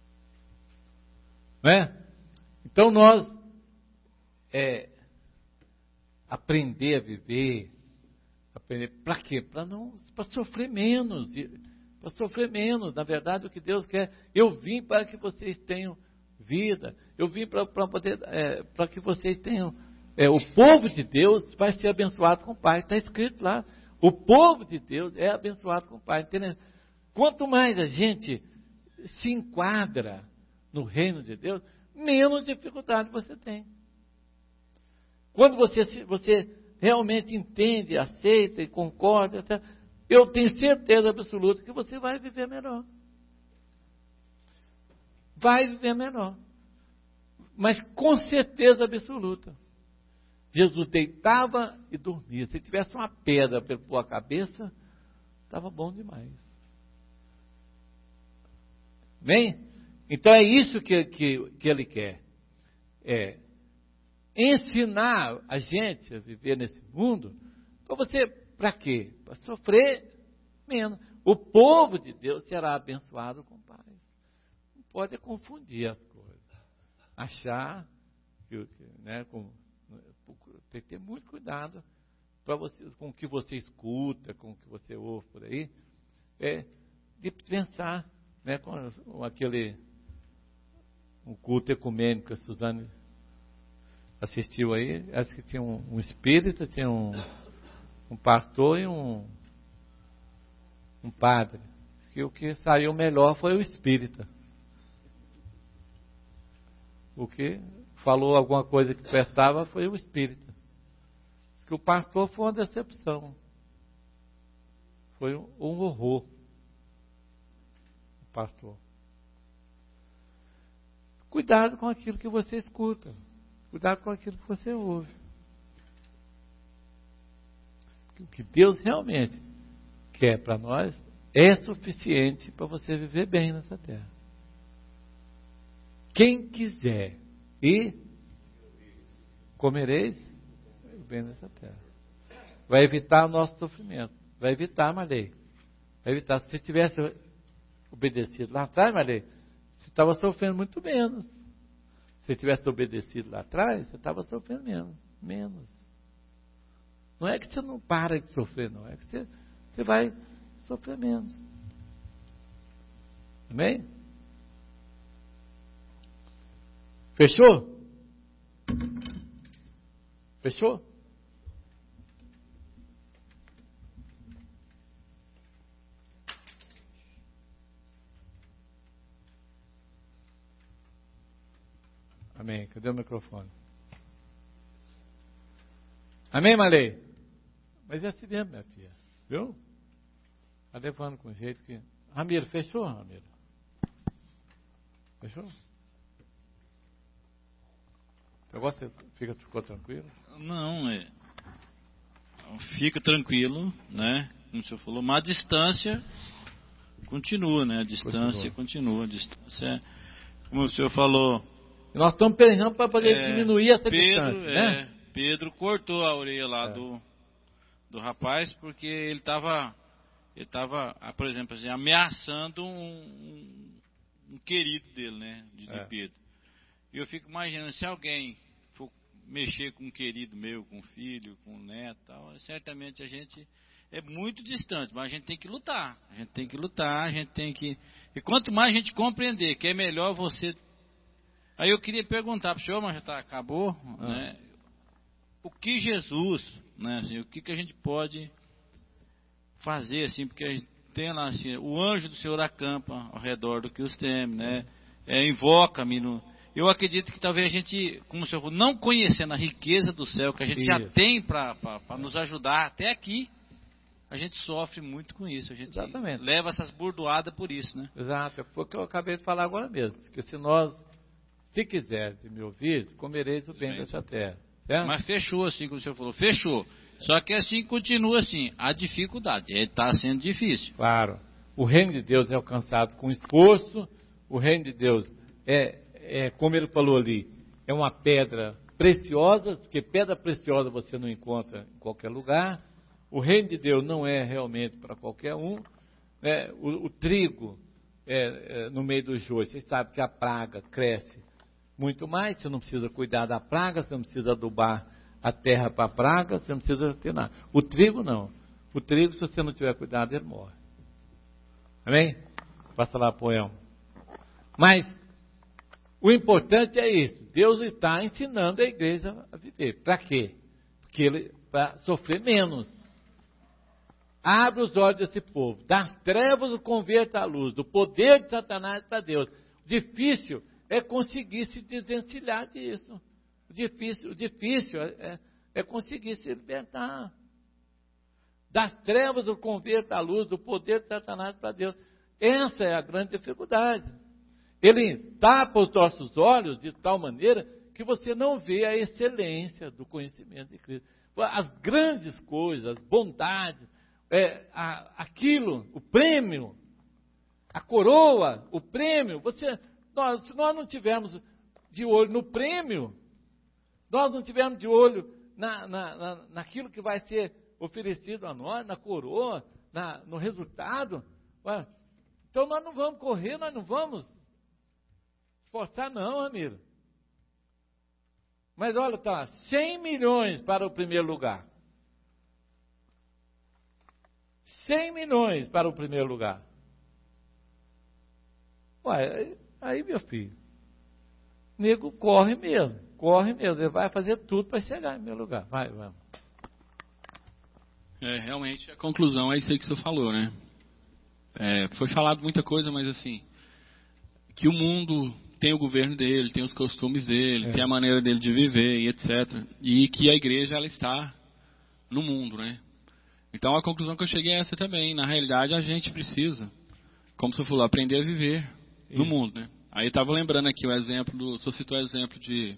Não é? Então nós é, aprender a viver, aprender para quê? Para não, para sofrer menos, para sofrer menos. Na verdade, o que Deus quer, eu vim para que vocês tenham vida. Eu vim para poder, é, para que vocês tenham, é, o povo de Deus vai ser abençoado com o Pai. Está escrito lá, o povo de Deus é abençoado com o Pai. Entendeu? Quanto mais a gente se enquadra no reino de Deus, menos dificuldade você tem. Quando você, você realmente entende, aceita e concorda, eu tenho certeza absoluta que você vai viver melhor. Vai viver melhor. Mas com certeza absoluta. Jesus deitava e dormia. Se tivesse uma pedra para pôr a cabeça, estava bom demais. Bem? Então é isso que, que, que ele quer. É ensinar a gente a viver nesse mundo. Para você, para quê? Para sofrer menos. O povo de Deus será abençoado com paz. Não pode confundir as coisas. Achar que, né, com, tem que ter muito cuidado para você, com o que você escuta, com o que você ouve por aí, é de pensar, né, com, com aquele um culto ecumênico que a Suzane assistiu aí, acho que tinha um, um espírita, tinha um, um pastor e um, um padre. Que o que saiu melhor foi o espírita. O que falou alguma coisa que prestava foi o espírita. Que o pastor foi uma decepção. Foi um, um horror. O pastor. Cuidado com aquilo que você escuta. Cuidado com aquilo que você ouve. O que Deus realmente quer para nós é suficiente para você viver bem nessa terra. Quem quiser e comereis bem nessa terra. Vai evitar o nosso sofrimento. Vai evitar, Marley. Vai evitar. Se você tivesse obedecido lá atrás, Marley, você estava sofrendo muito menos. Se você tivesse obedecido lá atrás, você estava sofrendo menos. menos. Não é que você não para de sofrer, não. É que você, você vai sofrer menos. Amém? Fechou? Fechou? Amém. Cadê o microfone? Amém, Malê? Mas é assim mesmo, minha filha. Viu? Está levando com jeito que... Ramiro, fechou, Ramiro? Fechou? Agora você fica, ficou tranquilo? Não, é. Fica tranquilo, né? Como o senhor falou, mas a distância continua, né? A distância continua. continua a distância, como o senhor falou. Nós estamos pensando para poder é, diminuir essa Pedro, distância, é, né? Pedro cortou a orelha lá é. do, do rapaz porque ele estava, ele estava, por exemplo, assim, ameaçando um, um querido dele, né? De, de é. Pedro. E eu fico imaginando, se alguém for mexer com um querido meu, com um filho, com um neto, tal, certamente a gente é muito distante, mas a gente tem que lutar. A gente tem que lutar, a gente tem que... E quanto mais a gente compreender que é melhor você... Aí eu queria perguntar para o senhor, mas já tá, acabou, ah. né? O que Jesus, né, assim, o que, que a gente pode fazer, assim, porque a gente tem lá, assim, o anjo do Senhor acampa ao redor do que os teme, né? É, invoca-me no... Eu acredito que talvez a gente, como o senhor falou, não conhecendo a riqueza do céu, que a gente isso. já tem para nos ajudar até aqui, a gente sofre muito com isso. A gente Exatamente. leva essas burdoadas por isso, né? Exato. Foi o que eu acabei de falar agora mesmo. Que se nós, se quiseres me ouvir, comereis o bem dessa terra. Certo? Mas fechou assim, como o senhor falou. Fechou. Só que assim continua assim. A dificuldade. Está sendo difícil. Claro. O reino de Deus é alcançado com esforço. O reino de Deus é... É, como ele falou ali, é uma pedra preciosa, porque pedra preciosa você não encontra em qualquer lugar. O reino de Deus não é realmente para qualquer um. É, o, o trigo é, é, no meio do joio, vocês sabem que a praga cresce muito mais, você não precisa cuidar da praga, você não precisa adubar a terra para a praga, você não precisa ter nada. O trigo não. O trigo, se você não tiver cuidado, ele morre. Amém? Passa lá, poema. Mas o importante é isso. Deus está ensinando a igreja a viver. Para quê? Porque ele para sofrer menos. Abre os olhos desse povo. Das trevas o converta à luz. Do poder de Satanás para Deus. O difícil é conseguir se desvencilhar disso. O difícil, o difícil é, é conseguir se libertar. Das trevas o converta à luz. Do poder de Satanás para Deus. Essa é a grande dificuldade. Ele tapa os nossos olhos de tal maneira que você não vê a excelência do conhecimento de Cristo. As grandes coisas, as bondades, é, a, aquilo, o prêmio, a coroa, o prêmio. Você, nós, se nós não tivermos de olho no prêmio, nós não tivermos de olho na, na, na, naquilo que vai ser oferecido a nós, na coroa, na, no resultado, ué, então nós não vamos correr, nós não vamos esforçar não, Ramiro. Mas olha, tá, cem milhões para o primeiro lugar. cem milhões para o primeiro lugar. Ué, aí, aí meu filho, nego corre mesmo. corre mesmo, ele vai fazer tudo para chegar em meu lugar. Vai, vamos. É, realmente, a conclusão é isso aí que você falou, né? É, foi falado muita coisa, mas assim, que o mundo tem o governo dele, tem os costumes dele, é. tem a maneira dele de viver e etcétera. E que a igreja, ela está no mundo, né? Então, a conclusão que eu cheguei é essa também. Na realidade, a gente precisa, como você falou, aprender a viver no isso. mundo, né? Aí eu estava lembrando aqui o exemplo, do, você citou o exemplo de,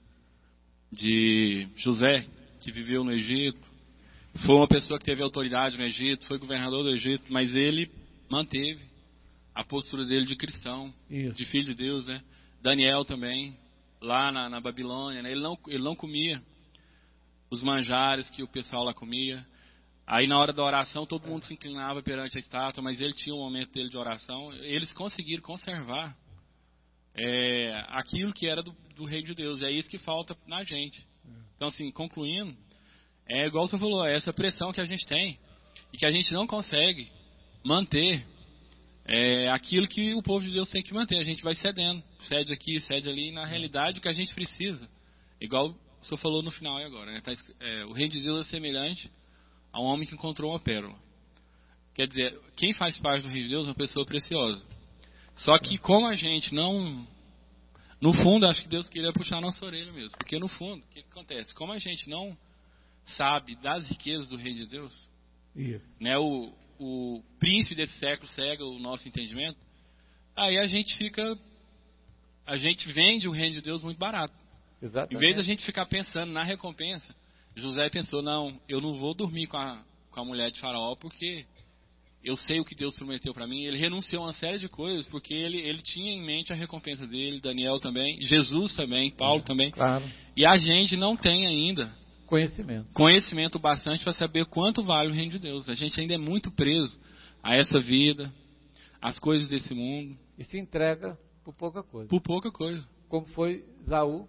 de José, que viveu no Egito. Foi uma pessoa que teve autoridade no Egito, foi governador do Egito, mas ele manteve a postura dele de cristão, isso. de filho de Deus, né? Daniel também, lá na, na Babilônia, né? ele, não, ele não comia os manjares que o pessoal lá comia. Aí na hora da oração todo mundo se inclinava perante a estátua, mas ele tinha um momento dele de oração. Eles conseguiram conservar é, aquilo que era do, do reino de Deus. É isso que falta na gente. Então, assim, concluindo, é igual você falou, é essa pressão que a gente tem e que a gente não consegue manter é, aquilo que o povo de Deus tem que manter. A gente vai cedendo, cede aqui, cede ali. E na realidade o que a gente precisa, igual o senhor falou no final e agora, né? Tá, é, o reino de Deus é semelhante a um homem que encontrou uma pérola. Quer dizer, quem faz parte do reino de Deus é uma pessoa preciosa. Só que como a gente não... No fundo, acho que Deus queria puxar a nossa orelha mesmo. Porque no fundo, o que, que acontece? Como a gente não sabe das riquezas do reino de Deus, isso. né, o, o príncipe desse século cega o nosso entendimento, aí a gente fica... A gente vende o reino de Deus muito barato. Exatamente. Em vez da gente ficar pensando na recompensa, José pensou, não, eu não vou dormir com a, com a mulher de Faraó porque eu sei o que Deus prometeu para mim. Ele renunciou a uma série de coisas porque ele, ele tinha em mente a recompensa dele, Daniel também, Jesus também, Paulo é, também. Claro. E a gente não tem ainda conhecimento, conhecimento bastante para saber quanto vale o reino de Deus. A gente ainda é muito preso a essa vida, às coisas desse mundo. E se entrega por pouca coisa. Por pouca coisa. Como foi Esaú,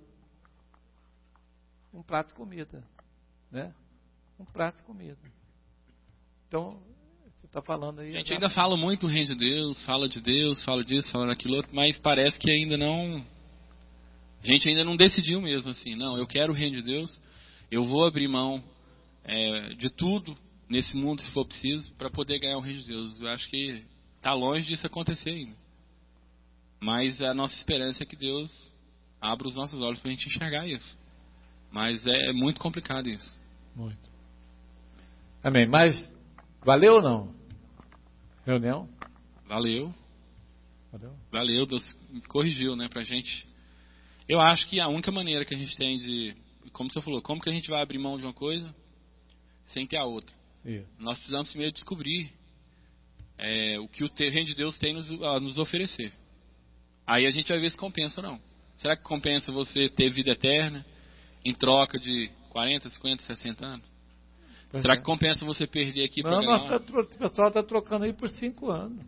um prato de comida. Né? Um prato de comida. Então, você está falando aí... A gente ainda fala muito do reino de Deus, fala de Deus, fala disso, fala daquilo outro, mas parece que ainda não... A gente ainda não decidiu mesmo assim, não, eu quero o reino de Deus, eu vou abrir mão é, de tudo nesse mundo, se for preciso, para poder ganhar o reino de Deus. Eu acho que está longe disso acontecer ainda. Mas a nossa esperança é que Deus abra os nossos olhos para a gente enxergar isso. Mas é, é muito complicado isso. Muito. Amém. Mas valeu ou não? Reunião? Valeu. Valeu. Valeu. Deus corrigiu, né, pra gente. Eu acho que a única maneira que a gente tem de, como você falou, como que a gente vai abrir mão de uma coisa sem ter a outra? Isso. Nós precisamos primeiro descobrir é, o que o reino de Deus tem nos, a nos oferecer. Aí a gente vai ver se compensa ou não. Será que compensa você ter vida eterna em troca de quarenta, cinquenta, sessenta anos? Pois Será é. que compensa você perder aqui para ganhar? Não, tá, o pessoal está trocando aí por cinco anos.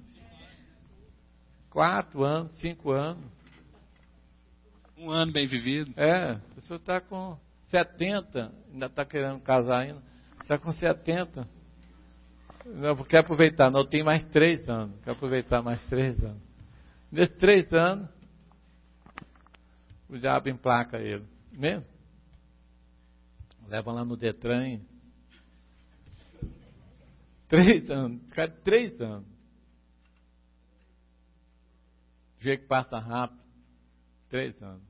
Quatro anos, cinco anos. Um ano bem vivido. É, a pessoa está com setenta, ainda está querendo casar ainda. Está com setenta. Não, quer aproveitar, não, tem mais três anos. Quer aproveitar mais três anos. Nesses três anos, o diabo emplaca ele. Mesmo? Leva lá no Detran. Três anos. Fica três anos. O jeito que passa rápido. Três anos.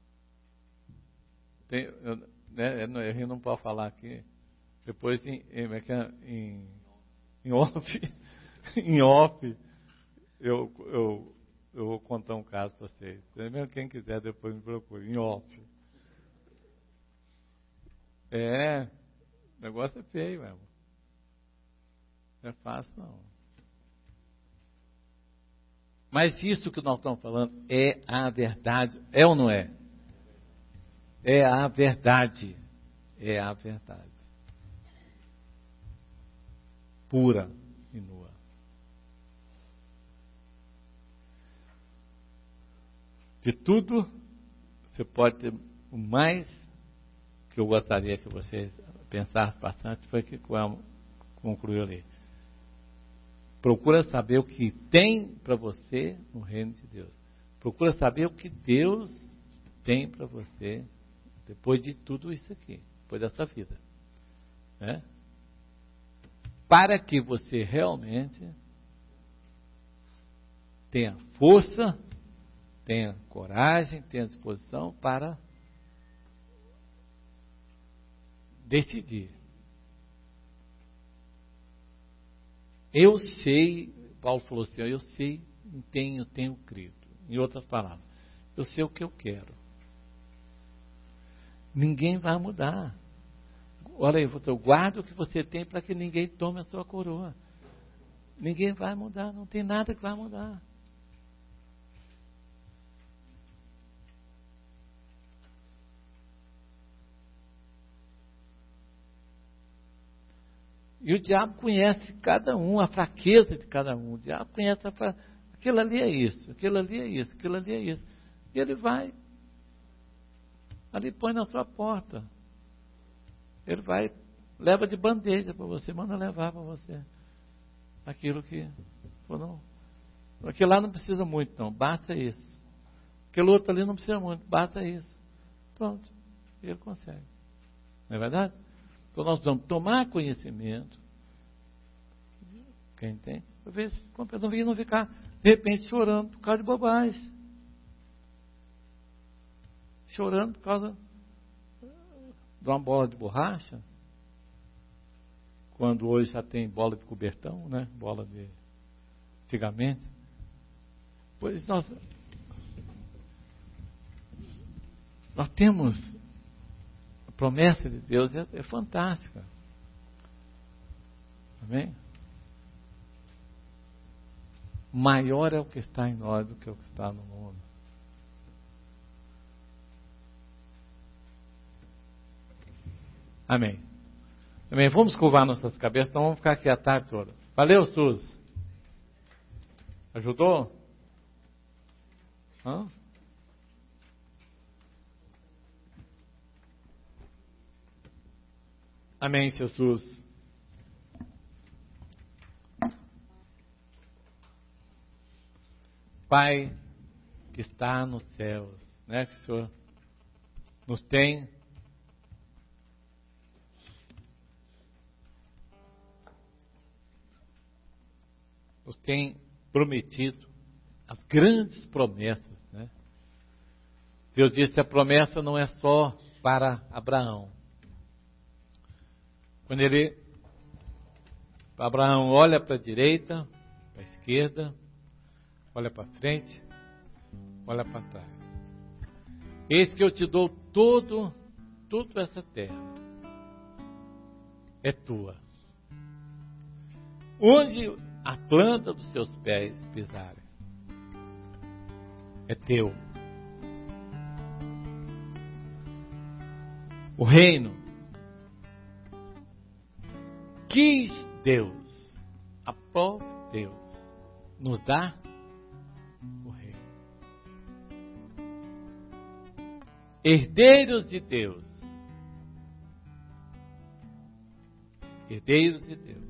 Tem, eu, né, eu, eu não posso falar aqui. Depois em, em, em, em off, em off, eu, eu, eu vou contar um caso para vocês. Mesmo quem quiser depois me procure. Em off. É, o negócio é feio mesmo. Não é fácil não. Mas isso que nós estamos falando é a verdade. É ou não é? É a verdade. É a verdade. Pura e nua. De tudo, você pode ter o mais que eu gostaria que vocês pensassem bastante, foi que concluiu ali. Procura saber o que tem para você no reino de Deus. Procura saber o que Deus tem para você depois de tudo isso aqui, depois dessa vida, né? Para que você realmente tenha força, tenha coragem, tenha disposição para decidir. Eu sei, Paulo falou assim, eu sei, tenho, tenho crido. Em outras palavras, eu sei o que eu quero. Ninguém vai mudar. Olha aí, eu guardo o que você tem para que ninguém tome a sua coroa. Ninguém vai mudar, não tem nada que vai mudar. E o diabo conhece cada um, a fraqueza de cada um. O diabo conhece a fra... aquilo ali é isso, aquilo ali é isso, aquilo ali é isso. E ele vai, ali põe na sua porta. Ele vai, leva de bandeja para você, manda levar para você. Aquilo que, não, aquilo lá não precisa muito não, basta isso. Aquele outro ali não precisa muito, basta isso. Pronto, ele consegue. Não é verdade? Então nós vamos tomar conhecimento, quem tem, para ver se não ficar, de repente, chorando por causa de bobagem. Chorando por causa de uma bola de borracha, quando hoje já tem bola de cobertão, né? Bola de antigamente. Pois nós, nós temos a promessa de Deus, é, é fantástica. Amém? Maior é o que está em nós do que o que está no mundo. Amém. Amém. Vamos curvar nossas cabeças, então vamos ficar aqui a tarde toda. Valeu, Suzy. Ajudou? Hã? Amém, Jesus. Pai que está nos céus, né? Que o Senhor nos tem nos tem prometido as grandes promessas, né? Deus disse, a promessa não é só para Abraão. Quando ele, Abraão olha para a direita, para a esquerda, olha para frente, olha para trás. Eis que eu te dou todo, toda essa terra. É tua. Onde a planta dos seus pés pisarem, é teu. O reino quis Deus, a próprio Deus, nos dá o reino. Herdeiros de Deus. Herdeiros de Deus.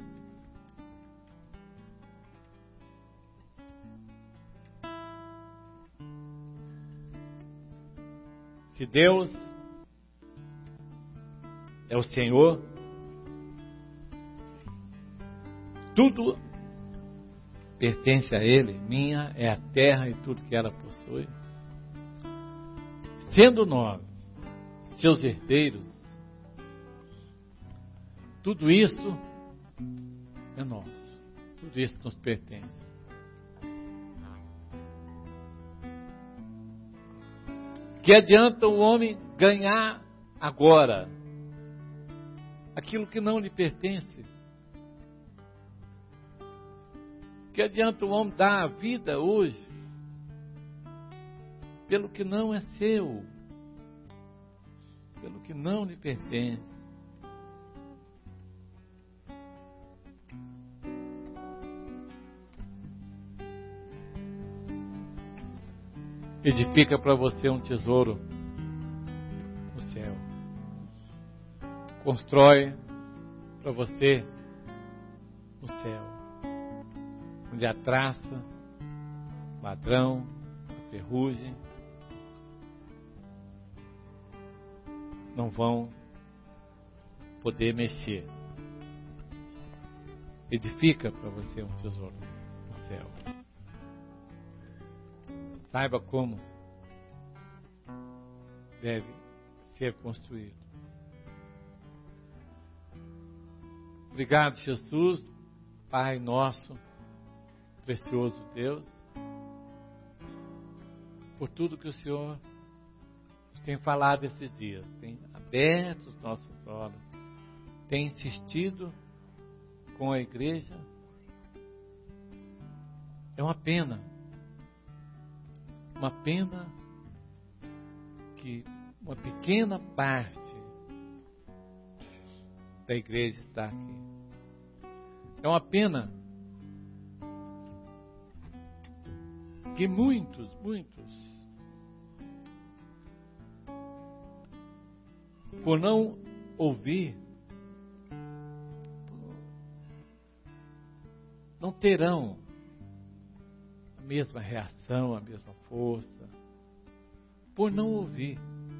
Se Deus é o Senhor, tudo pertence a Ele, minha é a terra e tudo que ela possui. Sendo nós seus herdeiros, tudo isso é nosso, tudo isso nos pertence. Que adianta o homem ganhar agora aquilo que não lhe pertence? Que adianta o homem dar a vida hoje pelo que não é seu, pelo que não lhe pertence? Edifica para você um tesouro no céu. Constrói para você no céu, onde a traça, ladrão, a ferrugem não vão poder mexer. Edifica para você um tesouro no céu. Saiba como deve ser construído. Obrigado, Jesus, Pai nosso, precioso Deus, por tudo que o Senhor tem falado esses dias, tem aberto os nossos olhos, tem insistido com a igreja. É uma pena, uma pena que uma pequena parte da igreja está aqui. É uma pena que muitos, muitos, por não ouvir, não terão a mesma reação, a mesma força, por não ouvir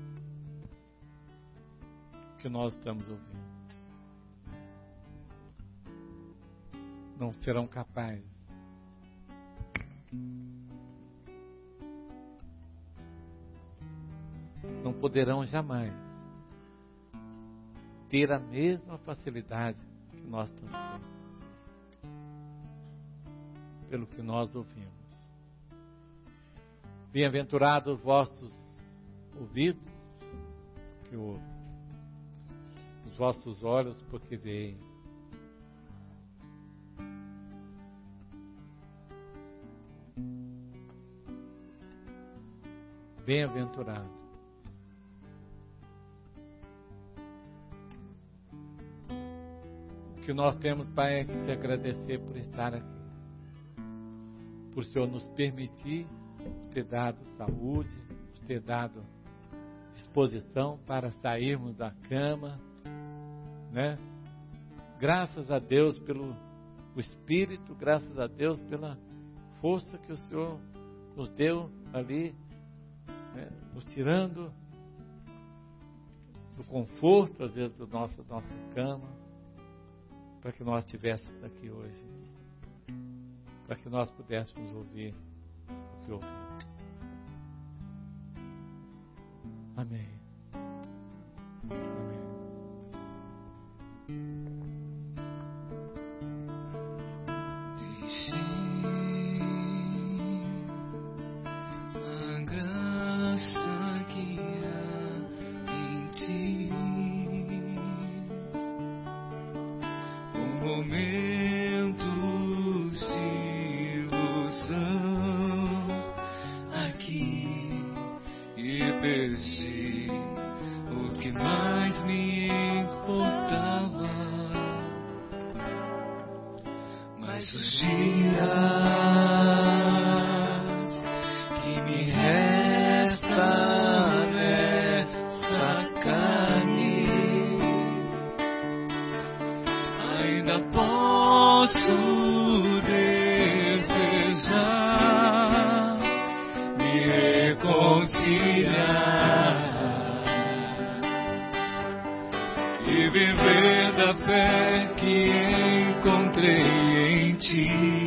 o que nós estamos ouvindo. Não serão capazes não poderão jamais ter a mesma facilidade que nós estamos tendo, pelo que nós ouvimos. Bem-aventurados os vossos ouvidos, que ouvem, os vossos olhos, porque veem. Bem-aventurado. O que nós temos, Pai, é que te agradecer por estar aqui, por o Senhor nos permitir, por ter dado saúde, por ter dado disposição para sairmos da cama, né? Graças a Deus pelo o Espírito, graças a Deus pela força que o Senhor nos deu ali, né? Nos tirando do conforto, às vezes, da nossa, nossa cama, para que nós estivéssemos aqui hoje, para que nós pudéssemos ouvir o que ouvimos. Amém. Amém. A graça que há em ti, o momento de ilusão aqui, e perdi o que mais me importava, mas os dias que me resta nesta carne, ainda posso desejar me reconciliar e viver da fé que encontrei em ti.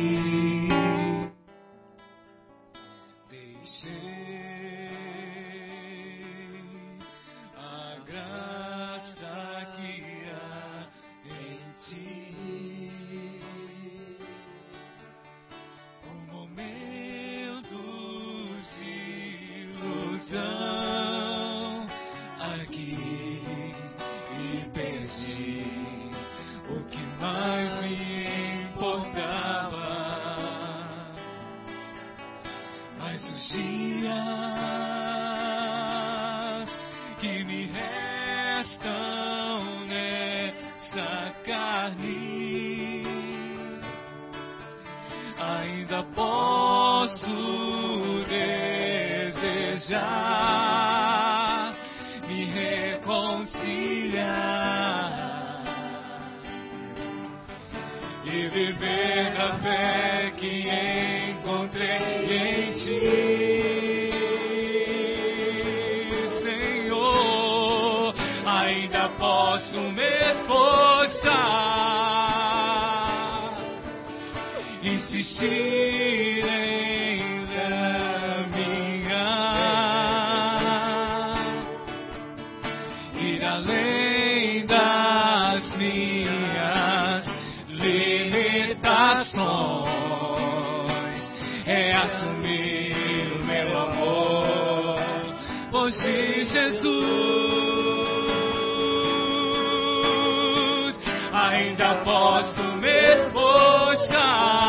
Ainda posso desejar me reconciliar e viver na fé que encontrei em ti, Senhor. posso me esforçar, insistir em caminhar, ir além das minhas limitações, é assumir o meu amor por ti, Jesus. Ainda posso me esforçar,